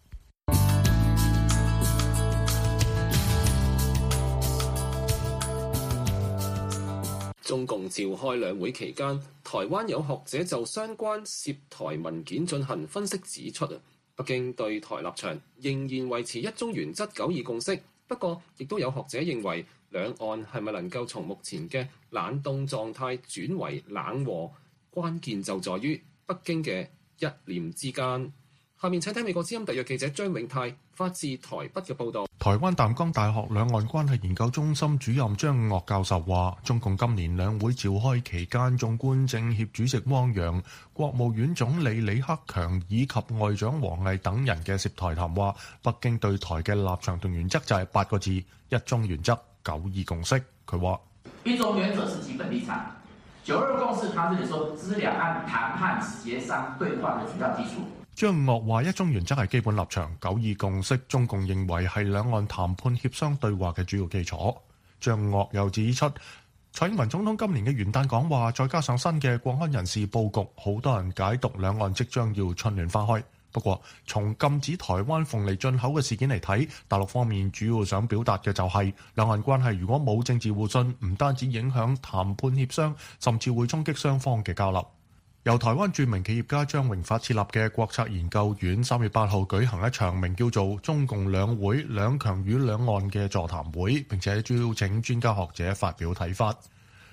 中共召開兩會期間，台灣有學者就相關涉台文件進行分析，指出北京對台立場仍然維持一中原則九二共識。不過，亦都有學者認為，兩岸係咪能夠從目前嘅冷凍狀態轉為冷和，關鍵就在於北京嘅一念之間。下面請睇美國之音特約記者張永泰發自台北嘅報導。 台灣淡江大學兩岸關係研究中心主任張岳教授話，中共今年兩會召開期間，縱觀政協主席汪洋、國務院總理李克強以及外長王毅等人嘅涉台談話，北京對台嘅立場同原則就係八個字：一中原則、九二共識。佢話： 一中原則是基本立場，九二共識，他這裡說，只是兩岸談判協商對話嘅主要基礎。 張岳話：一中原則係基本立場，九二共識中共認為係兩岸談判協商對話嘅主要基礎。張岳又指出，蔡英文總統今年嘅元旦講話，再加上新嘅國安人事佈局，好多人解讀兩岸即將要春暖花開。不過，從禁止台灣鳳梨進口嘅事件嚟睇，大陸方面主要想表達嘅就係、是、兩岸關係如果冇政治互信，唔單止影響談判協商，甚至會衝擊雙方嘅交流。由台灣著名企業家張榮發設立嘅國策研究院三月八號舉行一場名叫做中共兩會兩強與兩岸嘅座談會，並且邀請專家學者發表睇法。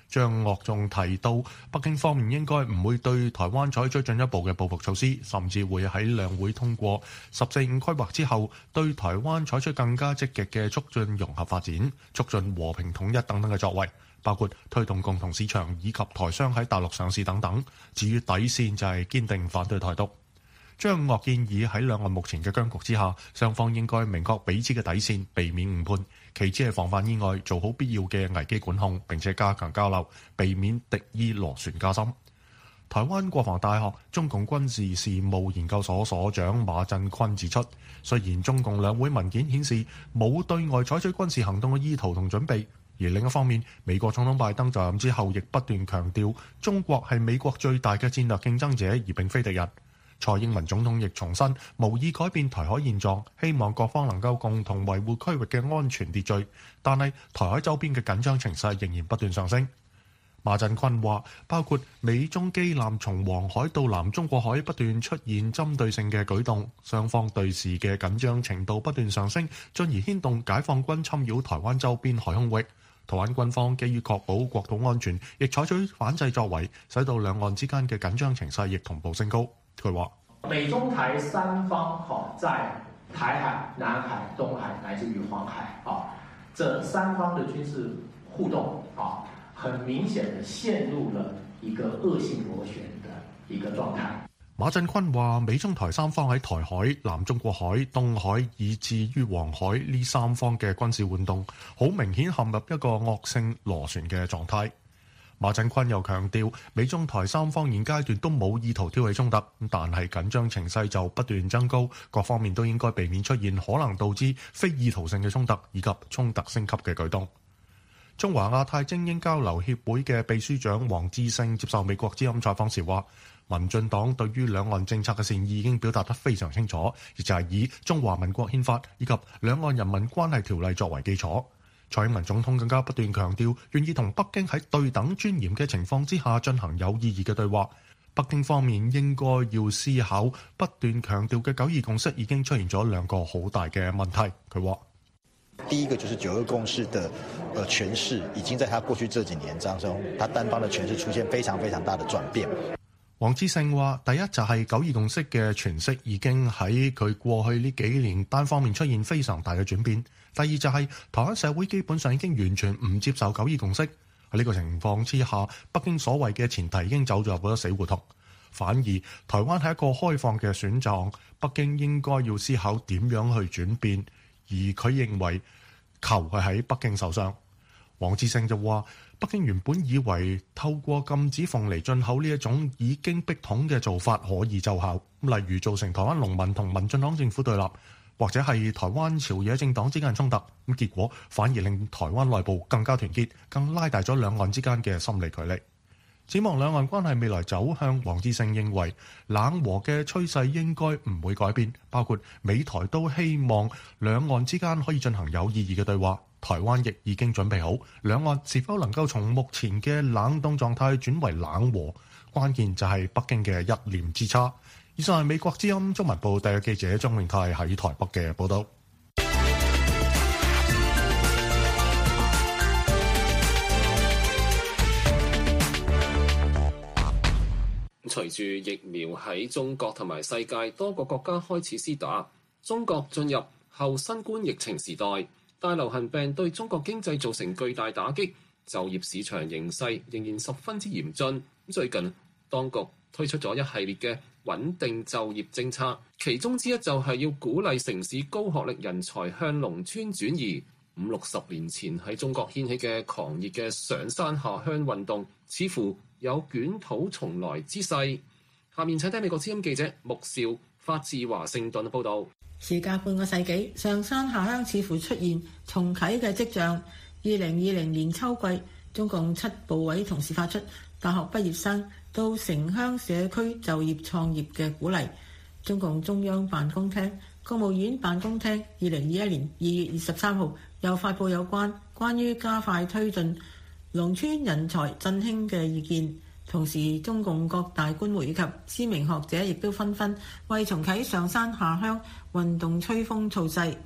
張岳仲提到，北京方面應該唔會對台灣採取進一步嘅報復措施，甚至會喺兩會通過十四五規劃之後，對台灣採取更加積極嘅促進融合發展、促進和平統一等等嘅作為，包括推動共同市場以及台商喺大陸上市等等。至於底線就係堅定反對台獨。張岳建議喺兩岸目前嘅僵局之下，雙方應該明確彼此嘅底線，避免誤判。其次係防範意外，做好必要嘅危機管控，並且加強交流，避免敵意螺旋加深。台灣國防大學中共軍事事務研究所所長馬振坤指出，雖然中共兩會文件顯示冇對外採取軍事行動嘅意圖同準備，而另一方面，美國總統拜登就任之後亦不斷強調中國係美國最大嘅戰略競爭者，而並非敵人。蔡英文總統亦重申無意改變台海現狀，希望各方能夠共同維護區域嘅安全秩序。但係台海周邊嘅緊張情勢仍然不斷上升。馬振坤話，包括美中機艦從黃海到南中國海不斷出現針對性嘅舉動，雙方對峙嘅緊張程度不斷上升，進而牽動解放軍侵擾台灣周邊海空域。台灣軍方基於確保國土安全，亦採取反制作為，使到兩岸之間嘅緊張情勢亦同步升高。佢話： 美中台三方哈，在台海、南海、東海乃至於黃海啊，這三方的軍事互動啊，很明顯地陷入了一個惡性螺旋的一個狀態。 馬振坤話：美中台三方喺台海、南中國海、東海以至於黃海呢三方嘅軍事活動，好明顯陷入一個惡性螺旋嘅狀態。馬振坤又強調，美中台三方現階段都冇意圖挑起衝突，但係緊張情勢就不斷增高，各方面都應該避免出現可能導致非意圖性嘅衝突以及衝突升級嘅舉動。中華亞太精英交流協會嘅秘書長黃志勝接受美國之音採訪時話，民進黨對於兩岸政策嘅善意已經表達得非常清楚，亦就係以中華民國憲法以及兩岸人民關係條例作為基礎。蔡英文總統更加不斷強調，願意同北京喺對等尊嚴嘅情況之下進行有意義嘅對話。北京方面應該要思考，不斷強調嘅九二共識已經出現咗兩個好大嘅問題。佢話： 第一個就是九二共識的呃詮釋，已經在他過去這幾年當中，他單方的詮釋出現非常非常大的轉變。 黃志勝話：第一就係九二共識嘅詮釋已經喺佢過去呢幾年單方面出現非常大嘅轉變。第二就係台灣社會基本上已經完全唔接受九二共識。喺呢個情況之下，北京所謂嘅前提已經走咗入咗死胡同。反而台灣係一個開放嘅選項，北京應該要思考點樣去轉變。而佢認為球係喺北京手上。黃志勝就話：北京原本以為透過禁止鳳梨進口呢一種已經逼統嘅做法可以奏效，例如造成台灣農民同民進黨政府對立，或者係台灣朝野政黨之間嘅衝突。咁結果反而令台灣內部更加團結，更拉大咗兩岸之間嘅心理距離。展望兩岸關係未來走向，黃志勝認為冷和嘅趨勢應該唔會改變，包括美台都希望兩岸之間可以進行有意義嘅對話。台灣亦已經準備好，兩岸是否能夠從目前嘅冷凍狀態轉為冷和，關鍵就係北京嘅一念之差。以上係美國之音中文部特約記者張永泰喺台北嘅報道。 隨住疫苗喺中國同埋世界多個國家開始施打，中國進入後新冠疫情時代。大流行病對中國經濟造成巨大打擊，就業市場形勢仍然十分之嚴峻。最近當局推出咗一系列嘅穩定就業政策，其中之一就係要鼓勵城市高學歷人才向農村轉移。五六十年前喺中國掀起嘅狂熱嘅上山下鄉運動，似乎有捲土重來之勢。下面請聽美國之音記者穆少發自華盛頓報導。 時隔半個世紀，上山下鄉似乎出現重啟嘅跡象。二零二零年秋季，中共七部委同時發出大學畢業生到城鄉社區就業創業嘅鼓勵。中共中央辦公廳、國務院辦公廳二零二一年二月二十三號又發布有關關於加快推進農村人才振興嘅意見。同時，中共各大官媒以及知名學者亦都紛紛為重啟上山下鄉運動吹風造勢。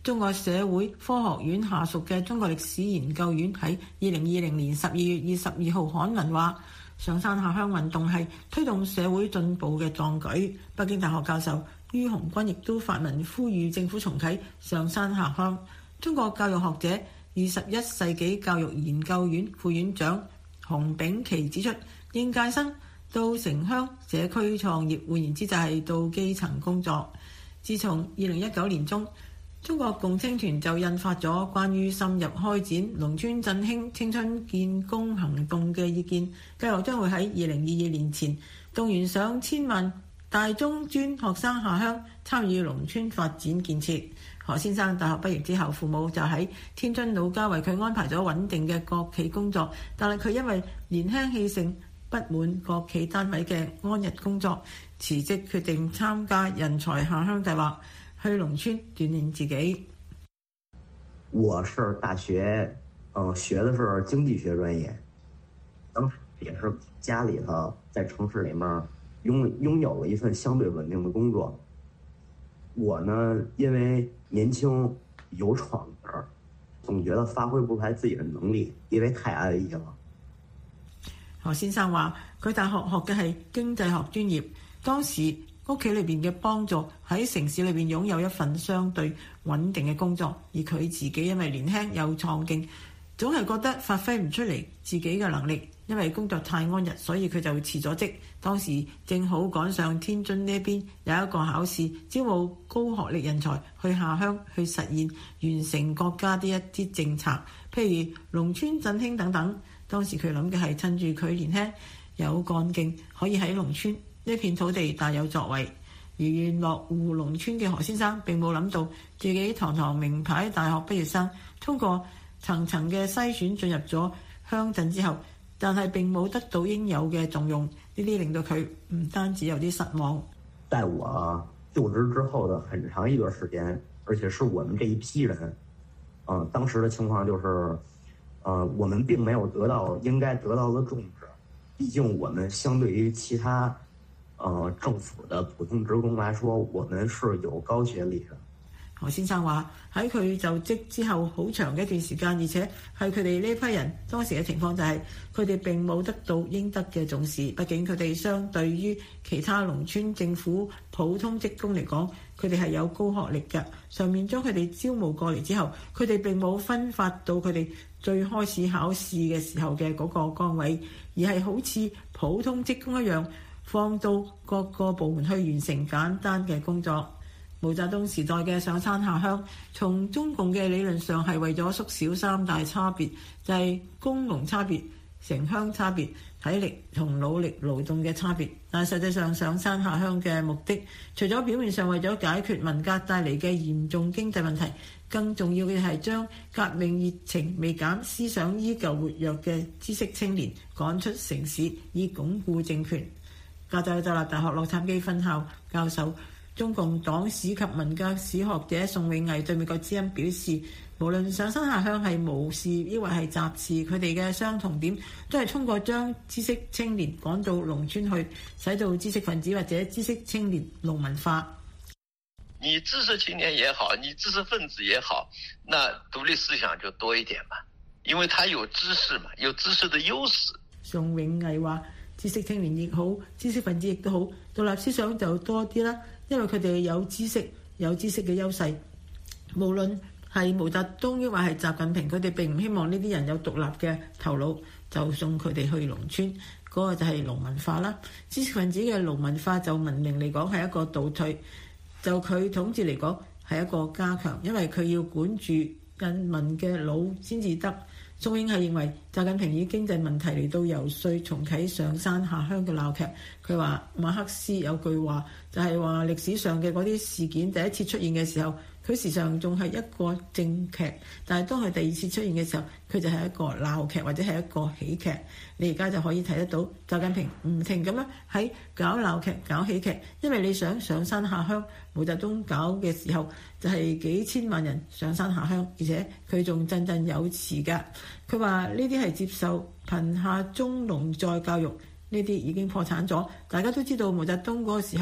中國社會科學院下屬嘅中國歷史研究院喺二零二零年十二月二十二號刊文話，上山下鄉運動係推動社會進步嘅壯舉。北京大學教授于鴻鈞亦都發文呼籲政府重啟上山下鄉。中國教育學者、二十一世紀教育研究院副院長洪炳琦指出，應屆生到城鄉社區創業，換言之就係到基層工作。自從二零一九年中，中國共青團就印發咗關於深入開展農村振興青春建功行動嘅意見，計劃將會喺二零二二年前動員上千萬大中專學生下鄉參與農村發展建設。何先生大學畢業之後，父母就喺天津老家為佢安排咗穩定嘅國企工作，但係佢因為年輕氣盛，不滿國企單位嘅安逸工作，辭職決定參加人才下鄉計劃，去農村鍛鍊自己。 我是大學，嗯，學的是經濟學專業，當時也是家裡頭在城市裡面擁擁有了一份相對穩定的工作。我呢，因為年輕有闖勁，總覺得發揮不出來自己的能力，因為太安逸了。 何先生話：佢大學學嘅係經濟學專業，當時屋企裏邊嘅幫助喺城市裏邊擁有一份相對穩定嘅工作，而佢自己因為年輕有創勁，總係覺得發揮唔出嚟自己嘅能力，因為工作太安逸，所以佢就辭咗職。當時正好趕上天津呢邊有一個考試，招募高學歷人才去下鄉去實現完成國家啲一啲政策，譬如農村振興等等。當時佢諗嘅係趁住佢年輕有幹勁，可以喺農村呢片土地大有作為。如願落戶農村嘅何先生並冇諗到自己堂堂名牌大學畢業生，通過層層嘅篩選進入咗鄉鎮之後，但係並冇得到應有嘅重用，呢啲令到佢唔單止有啲失望。 在我就職之後的很長一段時間，而且是我們這一批人，嗯、呃，當時的情況就是呃，我們並沒有得到應該得到的重視，畢竟我們相對於其他呃政府的普通職工來說，我們是有高學歷的。 何先生話喺佢就職之後好長嘅一段時間，而且係佢哋呢批人當時嘅情況就係佢哋並冇得到應得嘅重視，畢竟佢哋相對於其他農村政府普通職工嚟講，佢哋係有高學歷嘅。上面將佢哋招募過嚟之後，佢哋並冇分發到佢哋最開始考試嘅時候嘅嗰個崗位，而係好似普通職工一樣放到各個部門去完成簡單嘅工作。毛澤東時代嘅上山下鄉，從中共嘅理論上係為咗縮小三大差別，就係工農差別、城鄉差別、體力同努力勞動嘅差別。但實際上上山下鄉嘅目的，除咗表面上為咗解決文革帶嚟嘅嚴重經濟問題，更重要嘅係將革命熱情未減、思想依舊活躍嘅知識青年趕出城市，以鞏固政權。加州州立大學洛杉磯分校教授、中共黨史及文革史學者宋永毅對美國之音表示，無論上山下鄉係無視抑或係雜事，佢哋嘅相同點都係通過將知識青年趕到農村去，使到知識分子或者知識青年農民化。 你知識青年也好，你知識分子也好，那獨立思想就多一點嘛，因為他有知識嘛，有知識的優勢。 宋永毅話：知識青年亦好，知識分子亦都好，獨立思想就多啲啦。因為佢哋有知識，有知識嘅優勢。無論係毛澤東抑或係習近平，佢哋並唔希望呢啲人有獨立嘅頭腦，就送佢哋去農村，嗰、那個就係農民化啦。知識分子嘅農民化就文明嚟講係一個倒退，就佢統治嚟講係一個加強，因為佢要管住人民嘅腦先至得。宋永係認為習近平以經濟問題嚟到游說重啟上山下鄉嘅鬧劇。佢話馬克思有句話就係話歷史上嘅嗰啲事件第一次出現嘅時候，佢時常仲係一個正劇，但係當佢第二次出現嘅時候，佢就係一個鬧劇或者係一個喜劇。你而家就可以睇得到習近平唔停咁樣喺搞鬧劇搞喜劇，因為你想上山下鄉，毛澤東搞嘅時候就係幾千萬人上山下鄉，而且佢仲振振有詞㗎。佢話呢啲係接受貧下中農再教育，呢啲已經破產咗。大家都知道毛澤東嗰個時候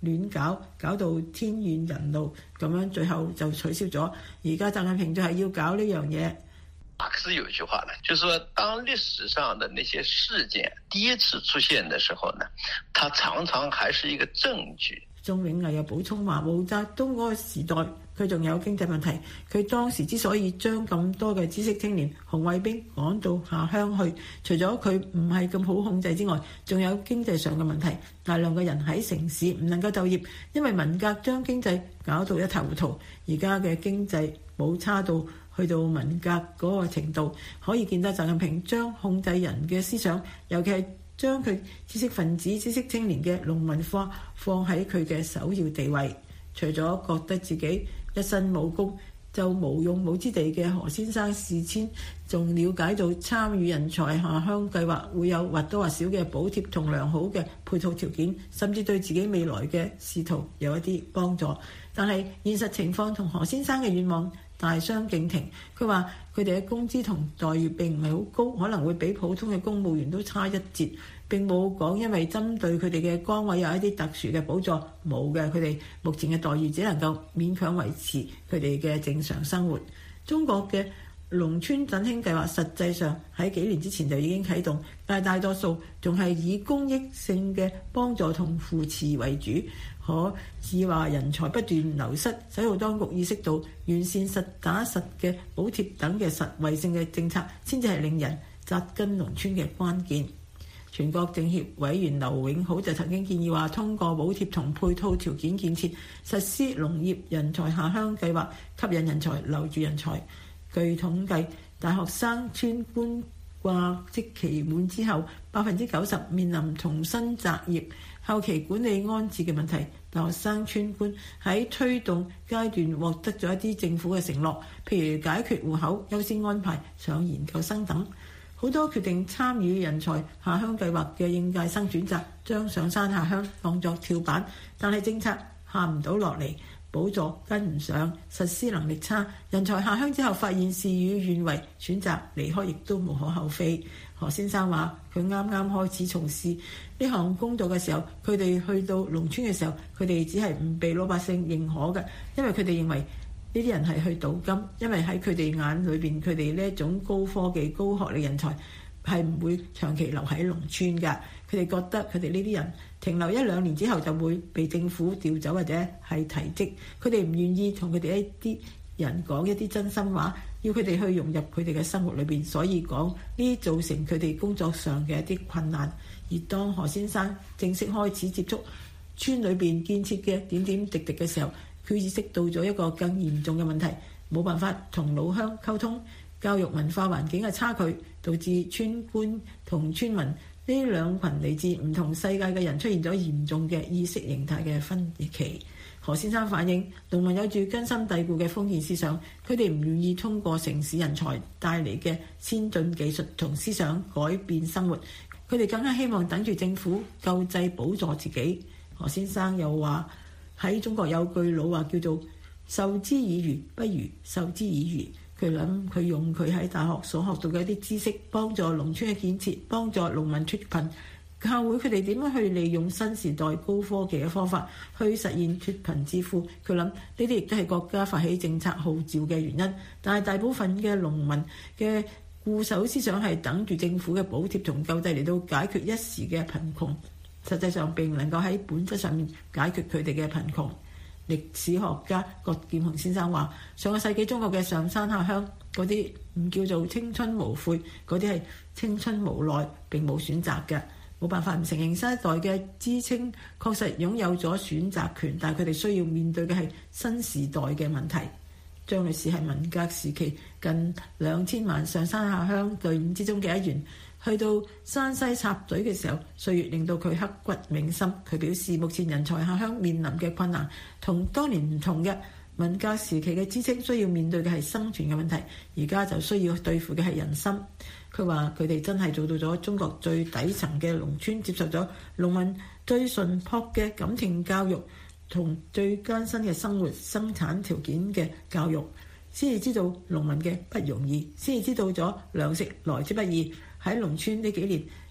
亂搞，搞到天怨人怒，咁樣最後就取消咗。而家習近平就係要搞呢樣嘢。 馬克思有一句話呢，就是說當歷史上的那些事件第一次出現的時候呢，它常常還是一個證據。 鐘永毅又補充話，毛澤東嗰個時代佢仲有經濟問題，佢當時之所以將咁多嘅知識青年紅衛兵趕到下鄉去，除咗佢唔係咁好控制之外，仲有經濟上嘅問題。大量嘅人喺城市唔能夠就業，因為文革將經濟搞到一塌糊塗。而家嘅經濟冇差到去到文革嗰個程度，可以見得習近平將控制人嘅思想，尤其係將佢知識分子、知識青年嘅農民化放喺佢嘅首要地位。除咗覺得自己一身武功就無用武之地嘅何先生事先仲了解到參與人才下鄉計劃會有或多或少嘅補貼同良好嘅配套條件，甚至對自己未來嘅仕途有一啲幫助。但係現實情況同何先生嘅願望大相徑庭。佢話佢哋嘅工資同待遇並唔係好高，可能會比普通嘅公務員都差一截。並冇講因為針對佢哋嘅崗位有一啲特殊嘅補助，冇嘅。佢哋目前嘅待遇只能夠勉強維持佢哋嘅正常生活。中國嘅農村振興計劃實際上喺幾年之前就已經啟動，但係大多數仲係以公益性嘅幫助同扶持為主。可以話人才不斷流失，使到當局意識到完善實打實嘅補貼等嘅實惠性嘅政策，先至係令人紮根農村嘅關鍵。全國政協委員劉永好就曾經建議話，通過補貼同配套條件建設，實施農業人才下鄉計劃，吸引人才、留住人才。據統計，大學生村官掛職期滿之後，百分之九十面臨重新擇業、後期管理安置嘅問題。大學生村官喺推動階段獲得咗一啲政府嘅承諾，譬如解決戶口優先安排上研究生等。好多決定參與人才下鄉計劃嘅應屆生選擇將上山下鄉當作跳板，但係政策下唔到落嚟，補助跟唔上，實施能力差。人才下鄉之後發現事與願違，選擇離開亦都無可厚非。何先生話佢啱啱開始從事呢項工作嘅時候，佢哋去到農村嘅時候，佢哋只係唔被老百姓認可嘅，因為佢哋認為呢啲人係去賭金，因為喺佢哋眼裏邊，佢哋呢一種高科技、高學歷人才係唔會長期留喺農村㗎。佢哋覺得佢哋呢啲人停留一兩年之後就會被政府調走或者係提職，佢哋唔願意同佢哋一啲人講一啲真心話，要佢哋去融入佢哋嘅生活裏邊，所以講呢造成佢哋工作上嘅一啲困難。而當何先生正式開始接觸村裏邊建設嘅點點滴滴嘅時候，佢意識到咗一個更嚴重嘅問題，冇辦法同老鄉溝通，教育文化環境嘅差距，導致村官同村民呢兩群嚟自唔同世界嘅人出現咗嚴重嘅意識形態嘅分歧。何先生反映，農民有住根深蒂固嘅封建思想，佢哋唔願意通過城市人才帶嚟嘅先進技術同思想改變生活，佢哋更加希望等住政府救濟補助自己。何先生又話，喺中國有句老話叫做授之以魚不如授之以漁。佢諗佢用佢喺大學所學到嘅一啲知識，幫助農村嘅建設，幫助農民脫貧，教會佢哋點樣去利用新時代高科技嘅方法去實現脫貧致富。佢諗呢啲亦都係國家發起政策號召嘅原因。但係大部分嘅農民嘅固守思想係等住政府嘅補貼同救濟嚟到解決一時嘅貧窮，實際上並唔能夠喺本質上面解決佢哋嘅貧窮。歷史學家郭劍雄先生話，上個世紀中國嘅上山下鄉嗰啲唔叫做青春無悔，嗰啲係青春無奈，並冇選擇嘅。冇辦法唔承認新一代嘅知青確實擁有咗選擇權，但係佢哋需要面對嘅係新時代嘅問題。張女士係文革時期近兩千萬上山下鄉隊伍之中嘅一員，去到山西插隊嘅時候，歲月令到佢刻骨銘心。佢表示，目前人才下鄉面臨嘅困難同當年唔同嘅。文革時期嘅知青需要面對嘅係生存嘅問題，而家就需要對付嘅係人心。佢話佢哋真係做到咗中國最底層嘅農村，接受咗農民最純樸嘅感情教育同最艱辛嘅生活生產條件嘅教育，先至知道農民嘅不容易，先至知道咗糧食來之不易。喺農村呢幾年，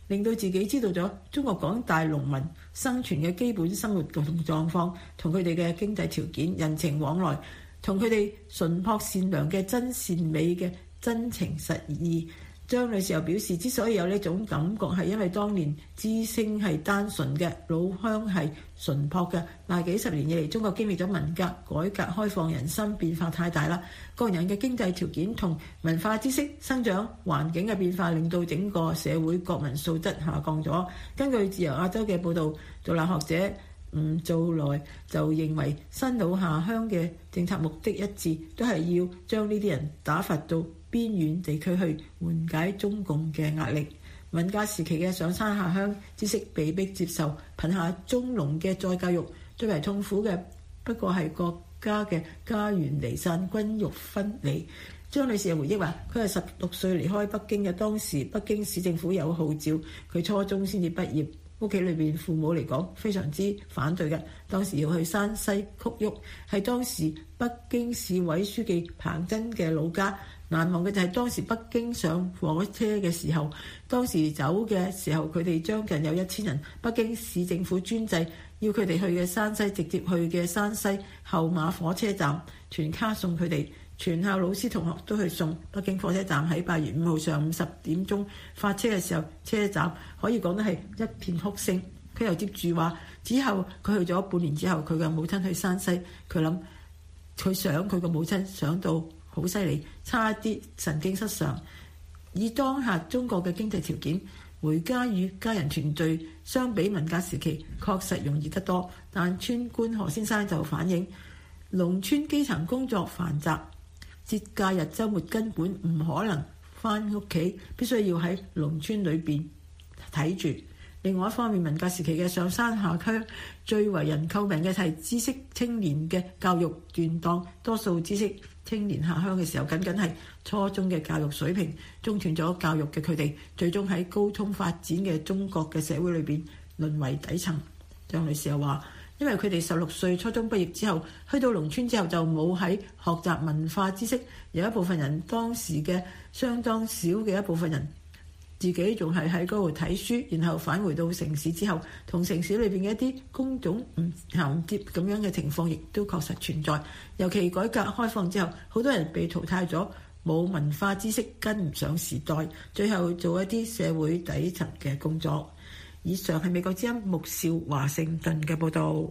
令到自己知道咗中國廣大農民生存嘅基本生活同狀況，同佢哋嘅經濟條件、人情往來，同佢哋純樸善良嘅真善美嘅真情實意。張女士又表示，之所以有呢種感覺，係因為當年知青係單純嘅，老鄉係純樸嘅，但係幾十年以嚟，中國經歷咗文革、改革開放，人心變化太大啦。個人嘅經濟條件同文化知識、生長環境嘅變化，令到整個社會國民素質下降咗。根據自由亞洲嘅報導，獨立學者吳做來就認為，新老下鄉嘅政策目的一致，都係要將呢啲人打發到邊遠地區去，緩解中共嘅壓力。文革時期嘅上山下鄉知識被迫接受貧下中農嘅再教育，最為痛苦嘅不過係國家嘅家園離散、軍肉分離。張女士嘅回憶話，佢係十六歲離開北京嘅，當時北京市政府有號召佢初中先至畢業，屋企裏邊父母嚟講非常之反對嘅。當時要去山西曲沃，係當時北京市委書記彭真嘅老家。難忘嘅就係當時北京上火車嘅時候，當時走嘅時候，佢哋將近有一千人，北京市政府專制要佢哋去嘅山西，直接去嘅山西後馬火車站，全卡送佢哋，全校老師同學都去送。北京火車站喺八月五號上午十點鐘發車嘅時候，車站可以講得係一片哭聲。佢又接住話，之後佢去咗半年之後，佢嘅母親去山西，佢諗佢想佢嘅母親想到好犀利，差一啲神經失常。以當下中國嘅經濟條件，回家與家人團聚相比文革時期確實容易得多。但村官何先生就反映，農村基層工作繁雜，節假日週末根本唔可能返屋企，必須要喺農村裏邊睇住。另外一方面，文革時期嘅上山下鄉最為人詬病嘅係知識青年嘅教育斷檔，多數知識青年下鄉嘅時候，僅僅係初中嘅教育水平，中斷咗教育嘅佢哋，最終喺高速發展嘅中國嘅社會裏邊淪為底層。張女士又話，因為佢哋十六歲初中畢業之後，去到農村之後就冇喺學習文化知識，有一部分人當時嘅相當少嘅一部分人，自己仲係喺嗰度睇書，然後返回到城市之後，同城市裏邊嘅一啲工種唔銜接咁樣嘅情況，亦都確實存在。尤其改革開放之後，好多人被淘汰咗，冇文化知識，跟唔上時代，最後做一啲社會底層嘅工作。以上係美國之音穆少華盛頓嘅報導。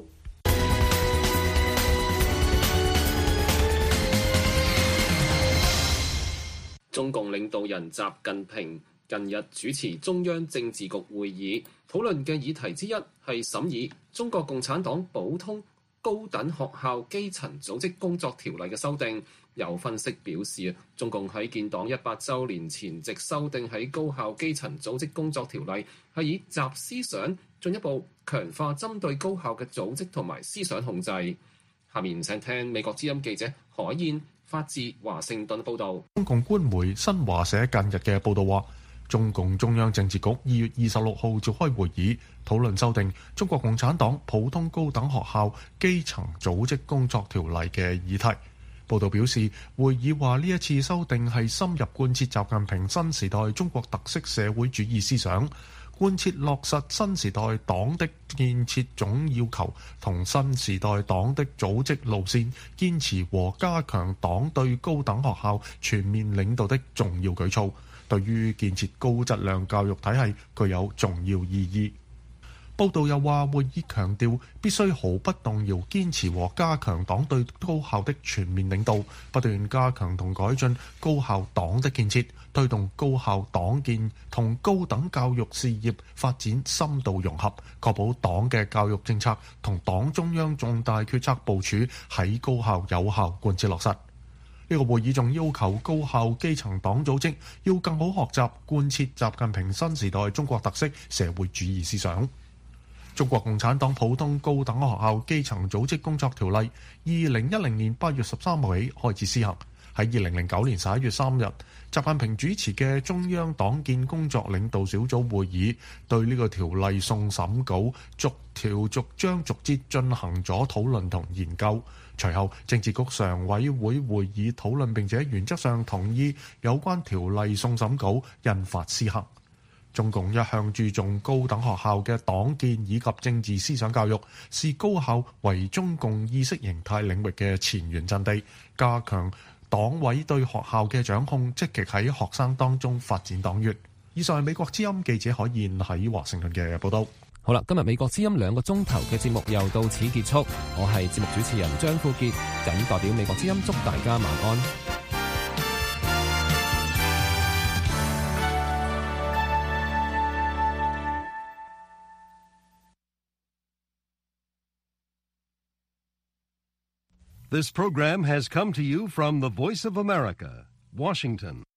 中共領導人習近平近日主持中央政治局會議，討論嘅議題之一係審議中國共產黨普通高等學校基層組織工作條例嘅修訂。有分析表示，中共喺建黨一百週年前夕修訂喺高校基層組織工作條例，係以習思想進一步強化針對高校嘅組織同埋思想控制。下面請聽美國之音記者海燕發自華盛頓報導。 中共官媒新華社近日嘅報導話，中共中央政治局二月二十六號召開會議，討論修訂中國共產黨普通高等學校基層組織工作條例嘅議題。報導表示，會議話呢一次修訂係深入貫徹習近平新時代中國特色社會主義思想，貫徹落實新時代黨的建設總要求同新時代黨的組織路線，堅持和加強黨對高等學校全面領導的重要舉措，對於建設高質量教育體系具有重要意義。報道又話，會議強調必須毫不動搖堅持和加強黨對高校的全面領導，不斷加強同改進高校黨的建設，推動高校黨建同高等教育事業發展深度融合，確保黨嘅教育政策同黨中央重大決策部署喺高校有效貫徹落實。呢個會議仲要求高校基層黨組織要更好學習貫徹習近平新時代中國特色社會主義思想。中國共產黨普通高等學校基層組織工作條例二零一零年八月十三號起開始施行。喺二零零九年十一月三日，習近平主持嘅中央黨建工作領導小組會議對呢個條例送審稿，逐條逐章逐節進行咗討論同研究。隨後，政治局常委會會議討論並且原則上同意有關條例送審稿印發施行。 中共一向注重高等學校嘅黨建以及政治思想教育，視高校為中共意識形態領域嘅前沿陣地，加強黨委對學校嘅掌控，積極喺學生當中發展黨員。以上係美國之音記者海燕喺華盛頓嘅報道。 好啦，今日美國之音兩個鐘頭嘅節目又到此結束，我係節目主持人張富傑，謹代表美國之音祝大家晚安。 This program has come to you from the Voice of America, Washington.